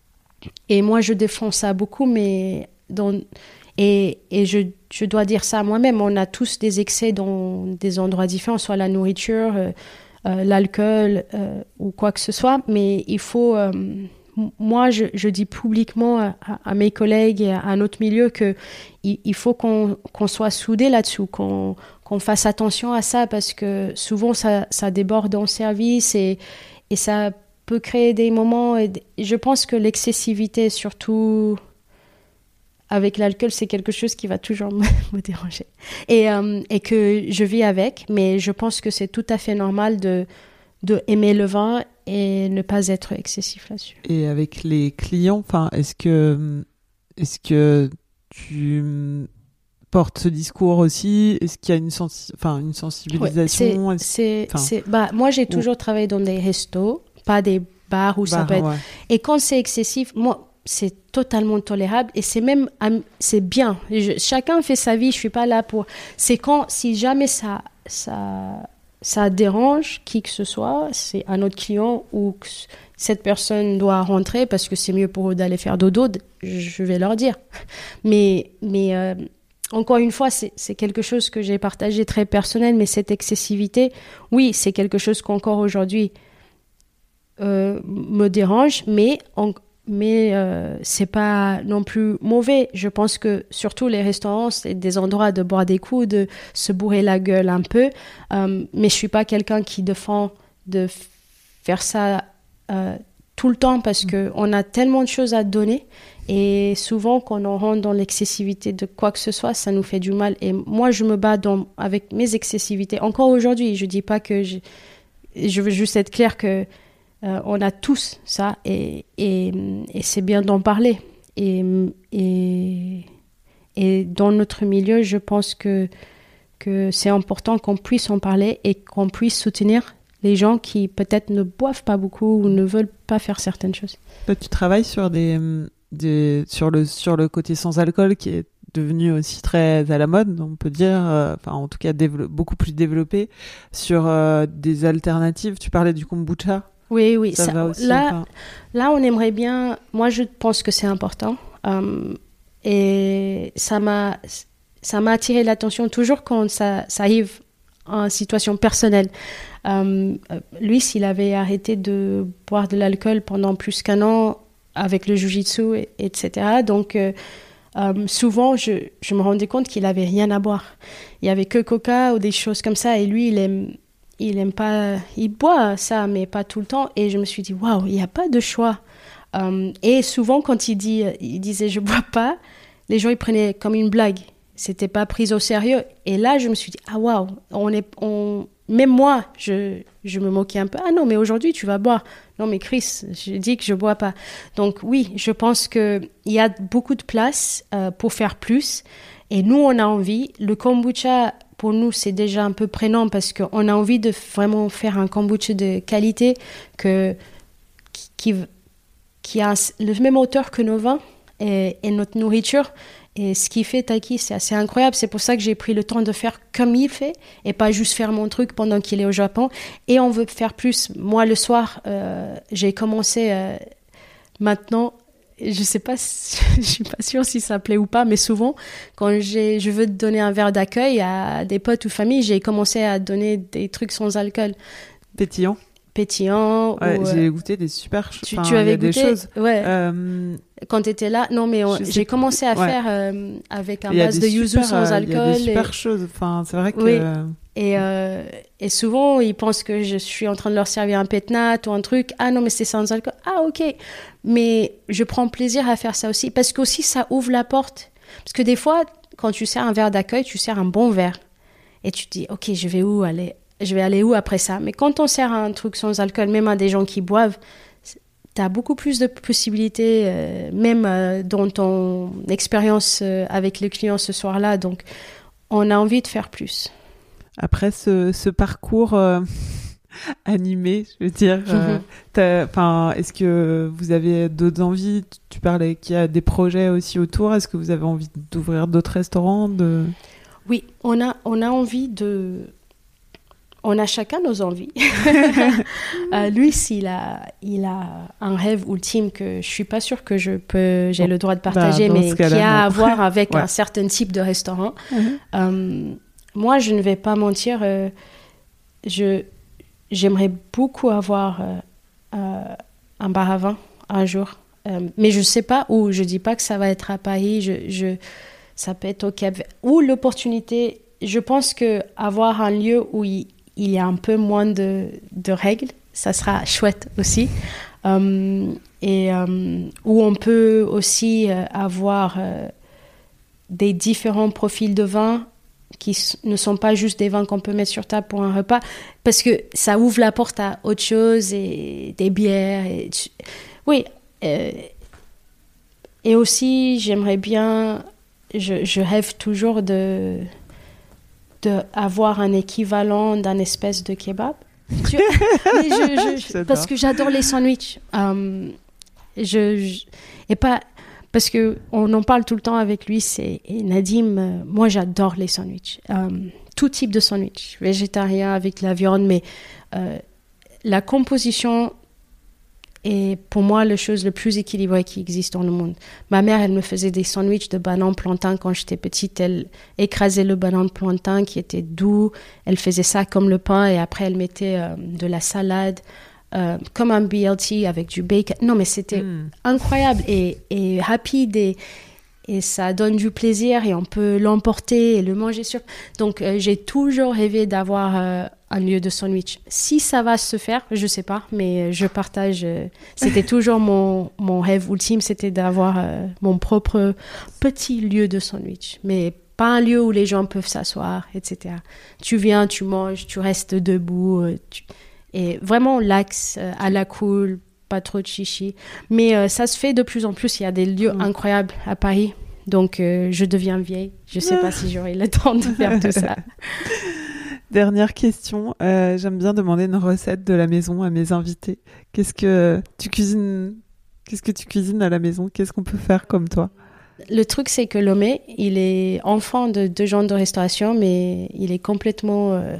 et moi, je défends ça beaucoup, mais... dans Et, et je, je dois dire ça à moi-même, on a tous des excès dans des endroits différents, soit la nourriture, euh, euh, l'alcool euh, ou quoi que ce soit. Mais il faut, euh, moi je, je dis publiquement à, à mes collègues et à un autre milieu qu'il il faut qu'on, qu'on soit soudés là-dessus, qu'on, qu'on fasse attention à ça parce que souvent ça, ça déborde en service et, et ça peut créer des moments. Et je pense que l'excessivité surtout... avec l'alcool, c'est quelque chose qui va toujours me, me déranger. Et, euh, et que je vis avec, mais je pense que c'est tout à fait normal de, de aimer le vin et ne pas être excessif là-dessus. Et avec les clients, enfin, est-ce que, est-ce que tu portes ce discours aussi? Est-ce qu'il y a une, sensi- enfin, une sensibilisation? Ouais, c'est, c'est, c'est, bah, moi, j'ai toujours ou... travaillé dans des restos, pas des bars où Bar, ça peut être... Ouais. Et quand c'est excessif, moi, c'est totalement tolérable et c'est même, c'est bien. Je, chacun fait sa vie, je suis pas là pour... C'est quand, si jamais ça... ça ça dérange qui que ce soit, c'est un autre client ou que cette personne doit rentrer parce que c'est mieux pour eux d'aller faire dodo, je vais leur dire. Mais, mais euh, encore une fois, c'est, c'est quelque chose que j'ai partagé très personnel, mais cette excessivité, oui, c'est quelque chose qu'encore aujourd'hui euh, me dérange, mais... En, mais euh, c'est pas non plus mauvais. Je pense que surtout les restaurants, c'est des endroits de boire des coups, de se bourrer la gueule un peu. Euh, mais je suis pas quelqu'un qui défend de f- faire ça euh, tout le temps parce que on a tellement de choses à donner et souvent quand on rentre dans l'excessivité de quoi que ce soit, ça nous fait du mal. Et moi, je me bats dans, avec mes excessivités. Encore aujourd'hui, je dis pas que je, je veux juste être claire que Euh, on a tous ça et, et, et c'est bien d'en parler. Et, et, et dans notre milieu, je pense que, que c'est important qu'on puisse en parler et qu'on puisse soutenir les gens qui peut-être ne boivent pas beaucoup ou ne veulent pas faire certaines choses. Toi, tu travailles sur, des, des, sur, le, sur le côté sans alcool qui est devenu aussi très à la mode, on peut dire, euh, enfin en tout cas dévelop- beaucoup plus développé, sur euh, des alternatives. Tu parlais du kombucha. Oui, oui. Ça ça, va aussi, là, enfin... là, on aimerait bien... Moi, je pense que c'est important. Euh, et ça m'a, ça m'a attiré l'attention toujours quand ça, ça arrive en situation personnelle. Euh, lui, s'il avait arrêté de boire de l'alcool pendant plus qu'un an avec le jiu-jitsu, et, etc. Donc, euh, euh, souvent, je, je me rendais compte qu'il n'avait rien à boire. Il n'y avait que Coca ou des choses comme ça. Et lui, il aime... Il aime pas, il boit ça, mais pas tout le temps. Et je me suis dit, waouh, il n'y a pas de choix. Um, et souvent, quand il, dit, il disait, je bois pas, les gens, ils prenaient comme une blague. C'était pas pris au sérieux. Et là, je me suis dit, ah waouh, on est, on, même moi, je, je me moquais un peu. Ah non, mais aujourd'hui, tu vas boire. Non, mais Chris, je dis que je bois pas. Donc oui, je pense qu'il y a beaucoup de place euh, pour faire plus. Et nous, on a envie. Le kombucha, pour nous, c'est déjà un peu prenant parce qu'on a envie de vraiment faire un kombucha de qualité que, qui, qui a le même hauteur que nos vins et, et notre nourriture. Et ce qu'il fait, Taki, c'est assez incroyable. C'est pour ça que j'ai pris le temps de faire comme il fait et pas juste faire mon truc pendant qu'il est au Japon. Et on veut faire plus. Moi, le soir, euh, j'ai commencé euh, maintenant... Je sais pas, si, je suis pas sûre si ça plaît ou pas, mais souvent, quand j'ai, je veux donner un verre d'accueil à des potes ou familles, j'ai commencé à donner des trucs sans alcool. Pétillant. Pétillant. Ouais, ou, j'ai goûté des super choses. Tu, tu avais goûté des choses. Ouais. Euh... Quand tu étais là, non, mais on, j'ai commencé à ouais. faire euh, avec un base de yuzu sans alcool. Il y a des super et... choses. Enfin, c'est vrai que. Oui. Et, euh, et souvent, ils pensent que je suis en train de leur servir un pétnat ou un truc. Ah non, mais c'est sans alcool. Ah, ok. Mais je prends plaisir à faire ça aussi. Parce qu'aussi, ça ouvre la porte. Parce que des fois, quand tu sers un verre d'accueil, tu sers un bon verre. Et tu te dis, ok, je vais où aller Je vais aller où après ça? Mais quand on sert un truc sans alcool, même à des gens qui boivent, tu as beaucoup plus de possibilités, euh, même euh, dans ton expérience euh, avec le client ce soir-là. Donc, on a envie de faire plus. Après ce, ce parcours euh, animé, je veux dire, euh, est-ce que vous avez d'autres envies? Tu parlais qu'il y a des projets aussi autour. Est-ce que vous avez envie d'ouvrir d'autres restaurants de... Oui, on a, on a envie de... On a chacun nos envies. euh, lui, s'il a, il a un rêve ultime que je ne suis pas sûre que je peux, j'ai bon, le droit de partager, bah, mais qui a à voir avec ouais. un certain type de restaurant. Mm-hmm. Euh, moi, je ne vais pas mentir, euh, je, j'aimerais beaucoup avoir euh, euh, un bar à vin un jour. Euh, mais je ne sais pas où, je ne dis pas que ça va être à Paris, je, je, ça peut être au Cap-Vert. Ou l'opportunité, je pense qu'avoir un lieu où il, il y a un peu moins de, de règles, ça sera chouette aussi. Euh, et euh, où on peut aussi euh, avoir euh, des différents profils de vin qui ne sont pas juste des vins qu'on peut mettre sur table pour un repas, parce que ça ouvre la porte à autre chose, et des bières. Et... Oui. Euh... Et aussi, j'aimerais bien... Je, je rêve toujours de, de avoir un équivalent d'un espèce de kebab. Tu... Mais je, je, parce que j'adore les sandwichs. Um, je, je... Et pas... Parce qu'on en parle tout le temps avec lui, c'est et Nadim, euh, moi j'adore les sandwichs. Euh, tout type de sandwich, végétarien avec de la viande, mais euh, la composition est pour moi la chose la plus équilibrée qui existe dans le monde. Ma mère, elle me faisait des sandwichs de bananes plantain quand j'étais petite. Elle écrasait le banane plantain qui était doux, elle faisait ça comme le pain et après elle mettait euh, de la salade. Euh, comme un B L T avec du bacon. Non, mais c'était mm. incroyable et, et rapide et, et ça donne du plaisir et on peut l'emporter et le manger sur... Donc, euh, j'ai toujours rêvé d'avoir euh, un lieu de sandwich. Si ça va se faire, je sais pas, mais je partage... Euh, c'était toujours mon, mon rêve ultime, c'était d'avoir euh, mon propre petit lieu de sandwich. Mais pas un lieu où les gens peuvent s'asseoir, et cetera. Tu viens, tu manges, tu restes debout... Euh, tu... Et vraiment l'axe euh, à la cool, pas trop de chichi. Mais euh, ça se fait de plus en plus. Il y a des lieux mmh. incroyables à Paris. Donc, euh, je deviens vieille. Je ne sais pas si j'aurai le temps de faire tout ça. Dernière question. Euh, j'aime bien demander une recette de la maison à mes invités. Qu'est-ce que tu cuisines, qu'est-ce que tu cuisines à la maison ? Qu'est-ce qu'on peut faire comme toi ? Le truc, c'est que Lomé, il est enfant de deux genres de restauration, mais il est complètement... Euh,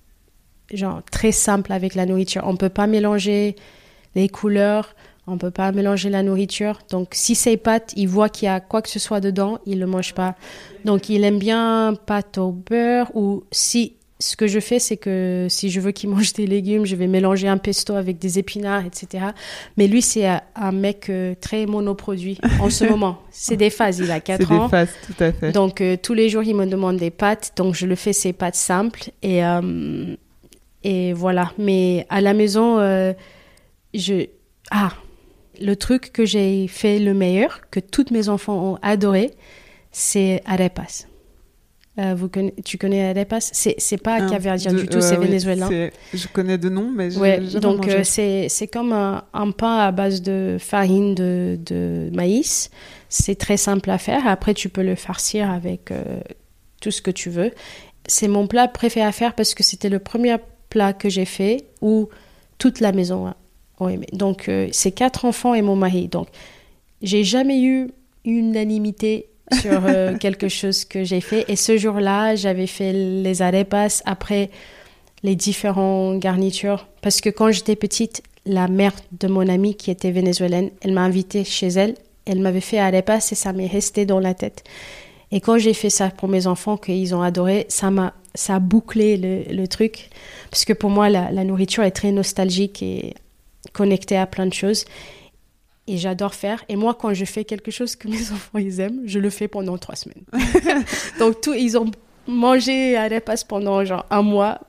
genre très simple avec la nourriture. On ne peut pas mélanger les couleurs, on ne peut pas mélanger la nourriture. Donc, si c'est pâtes, il voit qu'il y a quoi que ce soit dedans, il ne le mange pas. Donc, il aime bien pâtes au beurre ou si... Ce que je fais, c'est que si je veux qu'il mange des légumes, je vais mélanger un pesto avec des épinards, et cetera. Mais lui, c'est un mec euh, très monoproduit en ce moment. C'est des phases, il a quatre ans. C'est des phases, tout à fait. Donc, euh, tous les jours, il me demande des pâtes. Donc, je le fais ces pâtes simples. Et... Euh, Et voilà, mais à la maison, euh, je... Ah, le truc que j'ai fait le meilleur, que tous mes enfants ont adoré, c'est arepas. Euh, vous conna... Tu connais arepas ? C'est, c'est pas ah, capverdien du tout, euh, c'est oui, vénézuélien. C'est... Je connais de nom, mais je ouais, jamais donc mangé. Euh, c'est, c'est comme un, un pain à base de farine de, de maïs. C'est très simple à faire. Après, tu peux le farcir avec euh, tout ce que tu veux. C'est mon plat préféré à faire parce que c'était le premier plat que j'ai fait où toute la maison a aimé. Donc, euh, c'est quatre enfants et mon mari. Donc, j'ai jamais eu une unanimité sur euh, quelque chose que j'ai fait. Et ce jour-là, j'avais fait les arepas après les différentes garnitures. Parce que quand j'étais petite, la mère de mon amie qui était vénézuélienne, elle m'a invitée chez elle. Elle m'avait fait arepas et ça m'est resté dans la tête. Et quand j'ai fait ça pour mes enfants, qu'ils ont adoré, ça m'a ça a bouclé le, le truc. Parce que pour moi, la, la nourriture est très nostalgique et connectée à plein de choses. Et j'adore faire. Et moi, quand je fais quelque chose que mes enfants ils aiment, je le fais pendant trois semaines. Donc, tout, ils ont mangé arepas pendant genre un mois.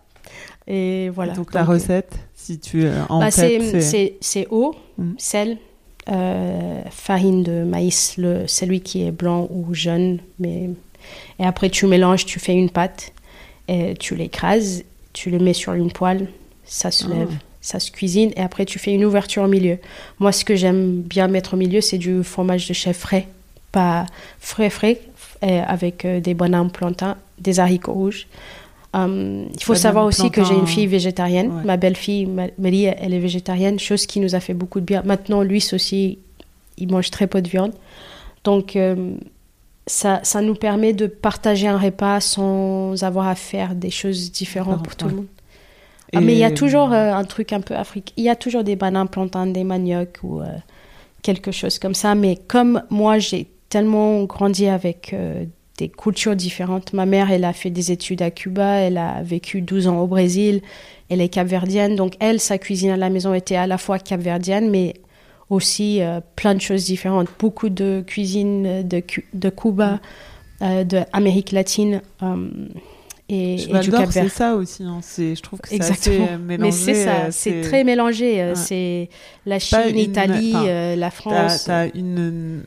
Et voilà. Donc, la Donc, recette, si tu es en bah, tête, c'est, c'est... c'est, c'est eau, mmh. sel, euh, farine de maïs, le, celui qui est blanc ou jaune. Mais... Et après, tu mélanges, tu fais une pâte. Et tu l'écrases, tu le mets sur une poêle, ça se lève, oh. ça se cuisine, et après tu fais une ouverture au milieu. Moi, ce que j'aime bien mettre au milieu, c'est du fromage de chèvre frais, pas frais frais, avec des bananes plantains, des haricots rouges. Um, il faut Banane savoir aussi plantain. Que j'ai une fille végétarienne. Ouais. Ma belle-fille, Marie, elle est végétarienne, chose qui nous a fait beaucoup de bien. Maintenant, lui aussi, il mange très peu de viande. Donc... Euh, Ça, ça nous permet de partager un repas sans avoir à faire des choses différentes pour tout ouais. le monde. Ah, mais il y a toujours euh, un truc un peu africain. Il y a toujours des bananes plantains, des maniocs ou euh, quelque chose comme ça. Mais comme moi, j'ai tellement grandi avec euh, des cultures différentes. Ma mère, elle a fait des études à Cuba. Elle a vécu douze ans au Brésil. Elle est capverdienne. Donc, elle, sa cuisine à la maison était à la fois capverdienne, mais... aussi euh, plein de choses différentes, beaucoup de cuisine de, de Cuba, euh, d'Amérique latine euh, et, et du Cap-Vert. C'est ça aussi, hein. c'est, je trouve que c'est Exactement. assez mélangé. Mais c'est ça, euh, c'est, c'est très mélangé. Euh, ouais. C'est la Chine, l'Italie, euh, la France. T'as, t'as une,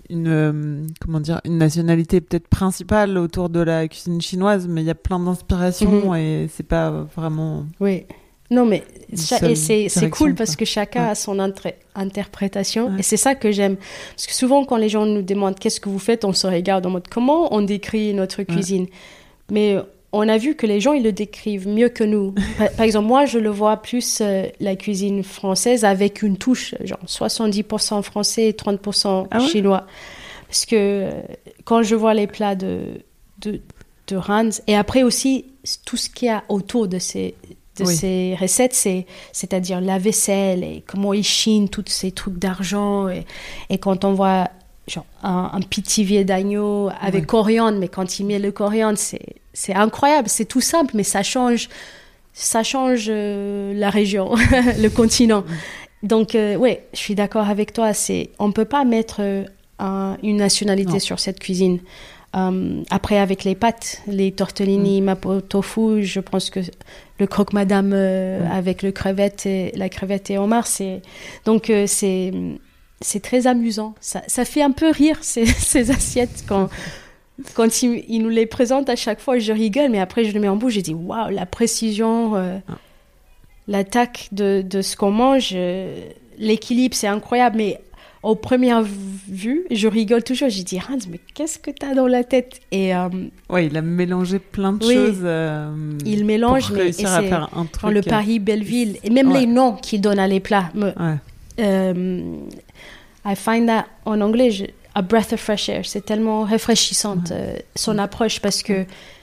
une euh, comment dire une nationalité peut-être principale autour de la cuisine chinoise, mais il y a plein d'inspirations mm-hmm. et c'est pas vraiment. Oui. Non, mais cha- et c'est, c'est cool parce que chacun ouais. a son inter- interprétation ouais. et c'est ça que j'aime. Parce que souvent, quand les gens nous demandent qu'est-ce que vous faites, on se regarde en mode comment on décrit notre cuisine. Ouais. Mais on a vu que les gens, ils le décrivent mieux que nous. Par, par exemple, moi, je le vois plus euh, la cuisine française avec une touche, genre soixante-dix pour cent français et trente pour cent ah ouais? chinois. Parce que euh, quand je vois les plats de, de, de Hans, et après aussi tout ce qu'il y a autour de ces... de oui. ces recettes, c'est, c'est-à-dire la vaisselle et comment ils chinent tous ces trucs d'argent. Et, et quand on voit genre, un, un pithiviers d'agneau avec oui. coriandre, mais quand il met le coriandre, c'est, c'est incroyable. C'est tout simple, mais ça change, ça change euh, la région, le continent. Donc, euh, oui, je suis d'accord avec toi. C'est, on ne peut pas mettre euh, un, une nationalité non. sur cette cuisine. Um, après, avec les pâtes, les tortellini, mm. mapo tofu, je pense que le croque-madame euh, mm. avec le crevette et, la crevette et homard, c'est... Donc, euh, c'est, c'est très amusant. Ça, ça fait un peu rire, ces, ces assiettes. Quand, quand ils, ils nous les présentent à chaque fois, je rigole, mais après, je le mets en bouche, je dis, waouh, la précision, euh, mm. l'attaque de, de ce qu'on mange, euh, l'équilibre, c'est incroyable, mais... Aux premières vues, je rigole toujours. J'ai dit, Hans, mais qu'est-ce que t'as dans la tête? Et euh, ouais, il a mélangé plein de oui, choses. Euh, il mélange, pour mais réussir à faire un truc. Dans le Paris Belleville et même ouais. les noms qu'il donne à les plats. Me, ouais. euh, I find that en anglais, je, a breath of fresh air. C'est tellement rafraîchissante ouais. euh, son approche parce que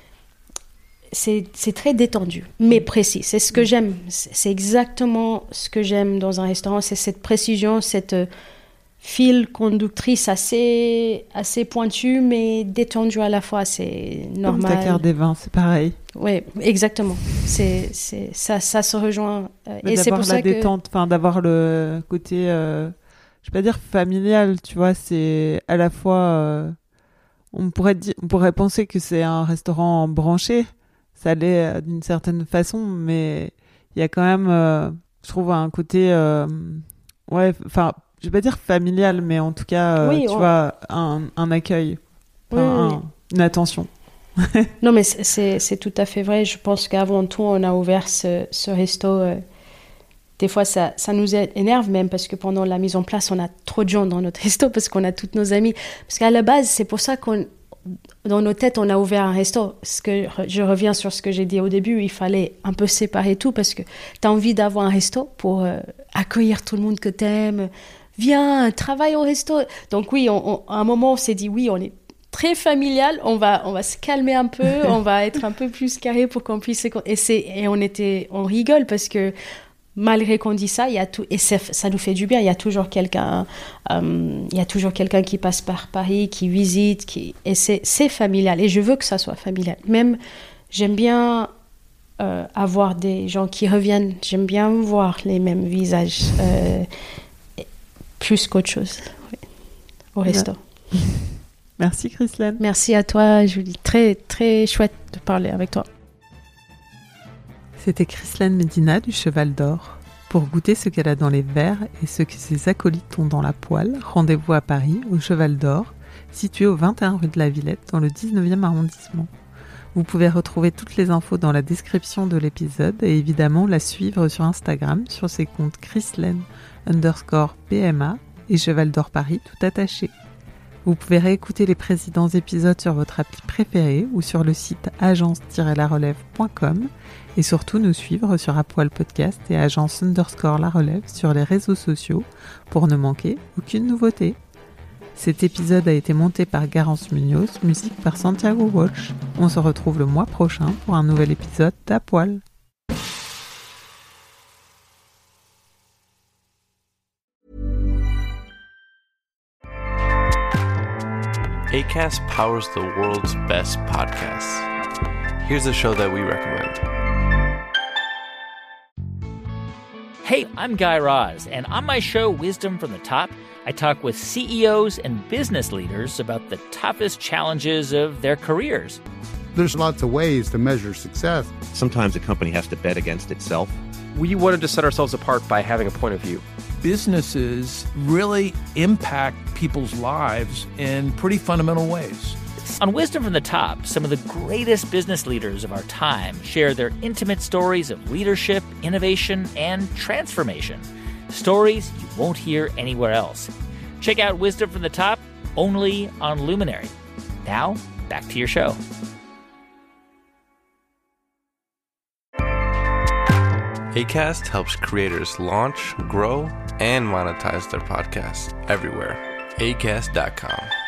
c'est c'est très détendu, mais précis. C'est ce que j'aime. C'est, c'est exactement ce que j'aime dans un restaurant. C'est cette précision, cette fil conductrice assez, assez pointue, mais détendue à la fois, c'est normal. Comme ta carte des vins, c'est pareil. Oui, exactement. C'est, c'est, ça, ça se rejoint. Mais et d'avoir c'est pour la ça détente, que... d'avoir le côté, euh, je vais pas dire familial, tu vois, c'est à la fois... Euh, on, pourrait di- on pourrait penser que c'est un restaurant branché, ça l'est euh, d'une certaine façon, mais il y a quand même, euh, je trouve, un côté... Euh, ouais, enfin... Je vais pas dire familial, mais en tout cas, euh, oui, tu on... vois, un, un accueil, oui, un, oui. une attention. Non, mais c'est, c'est, c'est tout à fait vrai. Je pense qu'avant tout, on a ouvert ce, ce resto. Euh, des fois, ça, ça nous énerve même parce que pendant la mise en place, on a trop de gens dans notre resto parce qu'on a tous nos amis. Parce qu'à la base, c'est pour ça qu'on, dans nos têtes, on a ouvert un resto. Parce que je reviens sur ce que j'ai dit au début, il fallait un peu séparer tout parce que tu as envie d'avoir un resto pour euh, accueillir tout le monde que tu aimes. Viens, travaille au resto. Donc oui, on, on, à un moment, on s'est dit, oui, on est très familial, on va, on va se calmer un peu, on va être un peu plus carré pour qu'on puisse... Et, c'est, et on, était, on rigole parce que malgré qu'on dit ça, il y a tout, et ça, ça nous fait du bien, il y a toujours quelqu'un, euh, il y a toujours quelqu'un qui passe par Paris, qui visite, qui, et c'est, c'est familial. Et je veux que ça soit familial. Même, j'aime bien... Euh, avoir des gens qui reviennent, j'aime bien voir les mêmes visages. Euh, plus qu'autre chose, oui, au resto. Merci Christelaine. Merci à toi Julie, très très chouette de parler avec toi. C'était Christelaine Medina du Cheval d'Or. Pour goûter ce qu'elle a dans les verres et ce que ses acolytes ont dans la poêle, rendez-vous à Paris, au Cheval d'Or, situé au vingt et un rue de la Villette, dans le dix-neuvième arrondissement. Vous pouvez retrouver toutes les infos dans la description de l'épisode et évidemment la suivre sur Instagram sur ses comptes Christelaine underscore P M A et Cheval d'Or Paris tout attaché. Vous pouvez réécouter les précédents épisodes sur votre appli préférée ou sur le site agence tiret la relève point com et surtout nous suivre sur Apple Podcast et agence underscore la relève sur les réseaux sociaux pour ne manquer aucune nouveauté. Cet épisode a été monté par Garance Munoz, musique par Santiago Walsh. On se retrouve le mois prochain pour un nouvel épisode d'À Poil. Acast powers the world's best podcasts. Here's a show that we recommend. Hey, I'm Guy Raz, and on my show, Wisdom from the Top, I talk with C E Os and business leaders about the toughest challenges of their careers. There's lots of ways to measure success. Sometimes a company has to bet against itself. We wanted to set ourselves apart by having a point of view. businesses really impact people's lives in pretty fundamental ways. On Wisdom from the Top, some of the greatest business leaders of our time share their intimate stories of leadership, innovation, and transformation. Stories you won't hear anywhere else. Check out Wisdom from the Top only on Luminary. Now, back to your show. Acast helps creators launch, grow, and monetize their podcasts everywhere. acast dot com.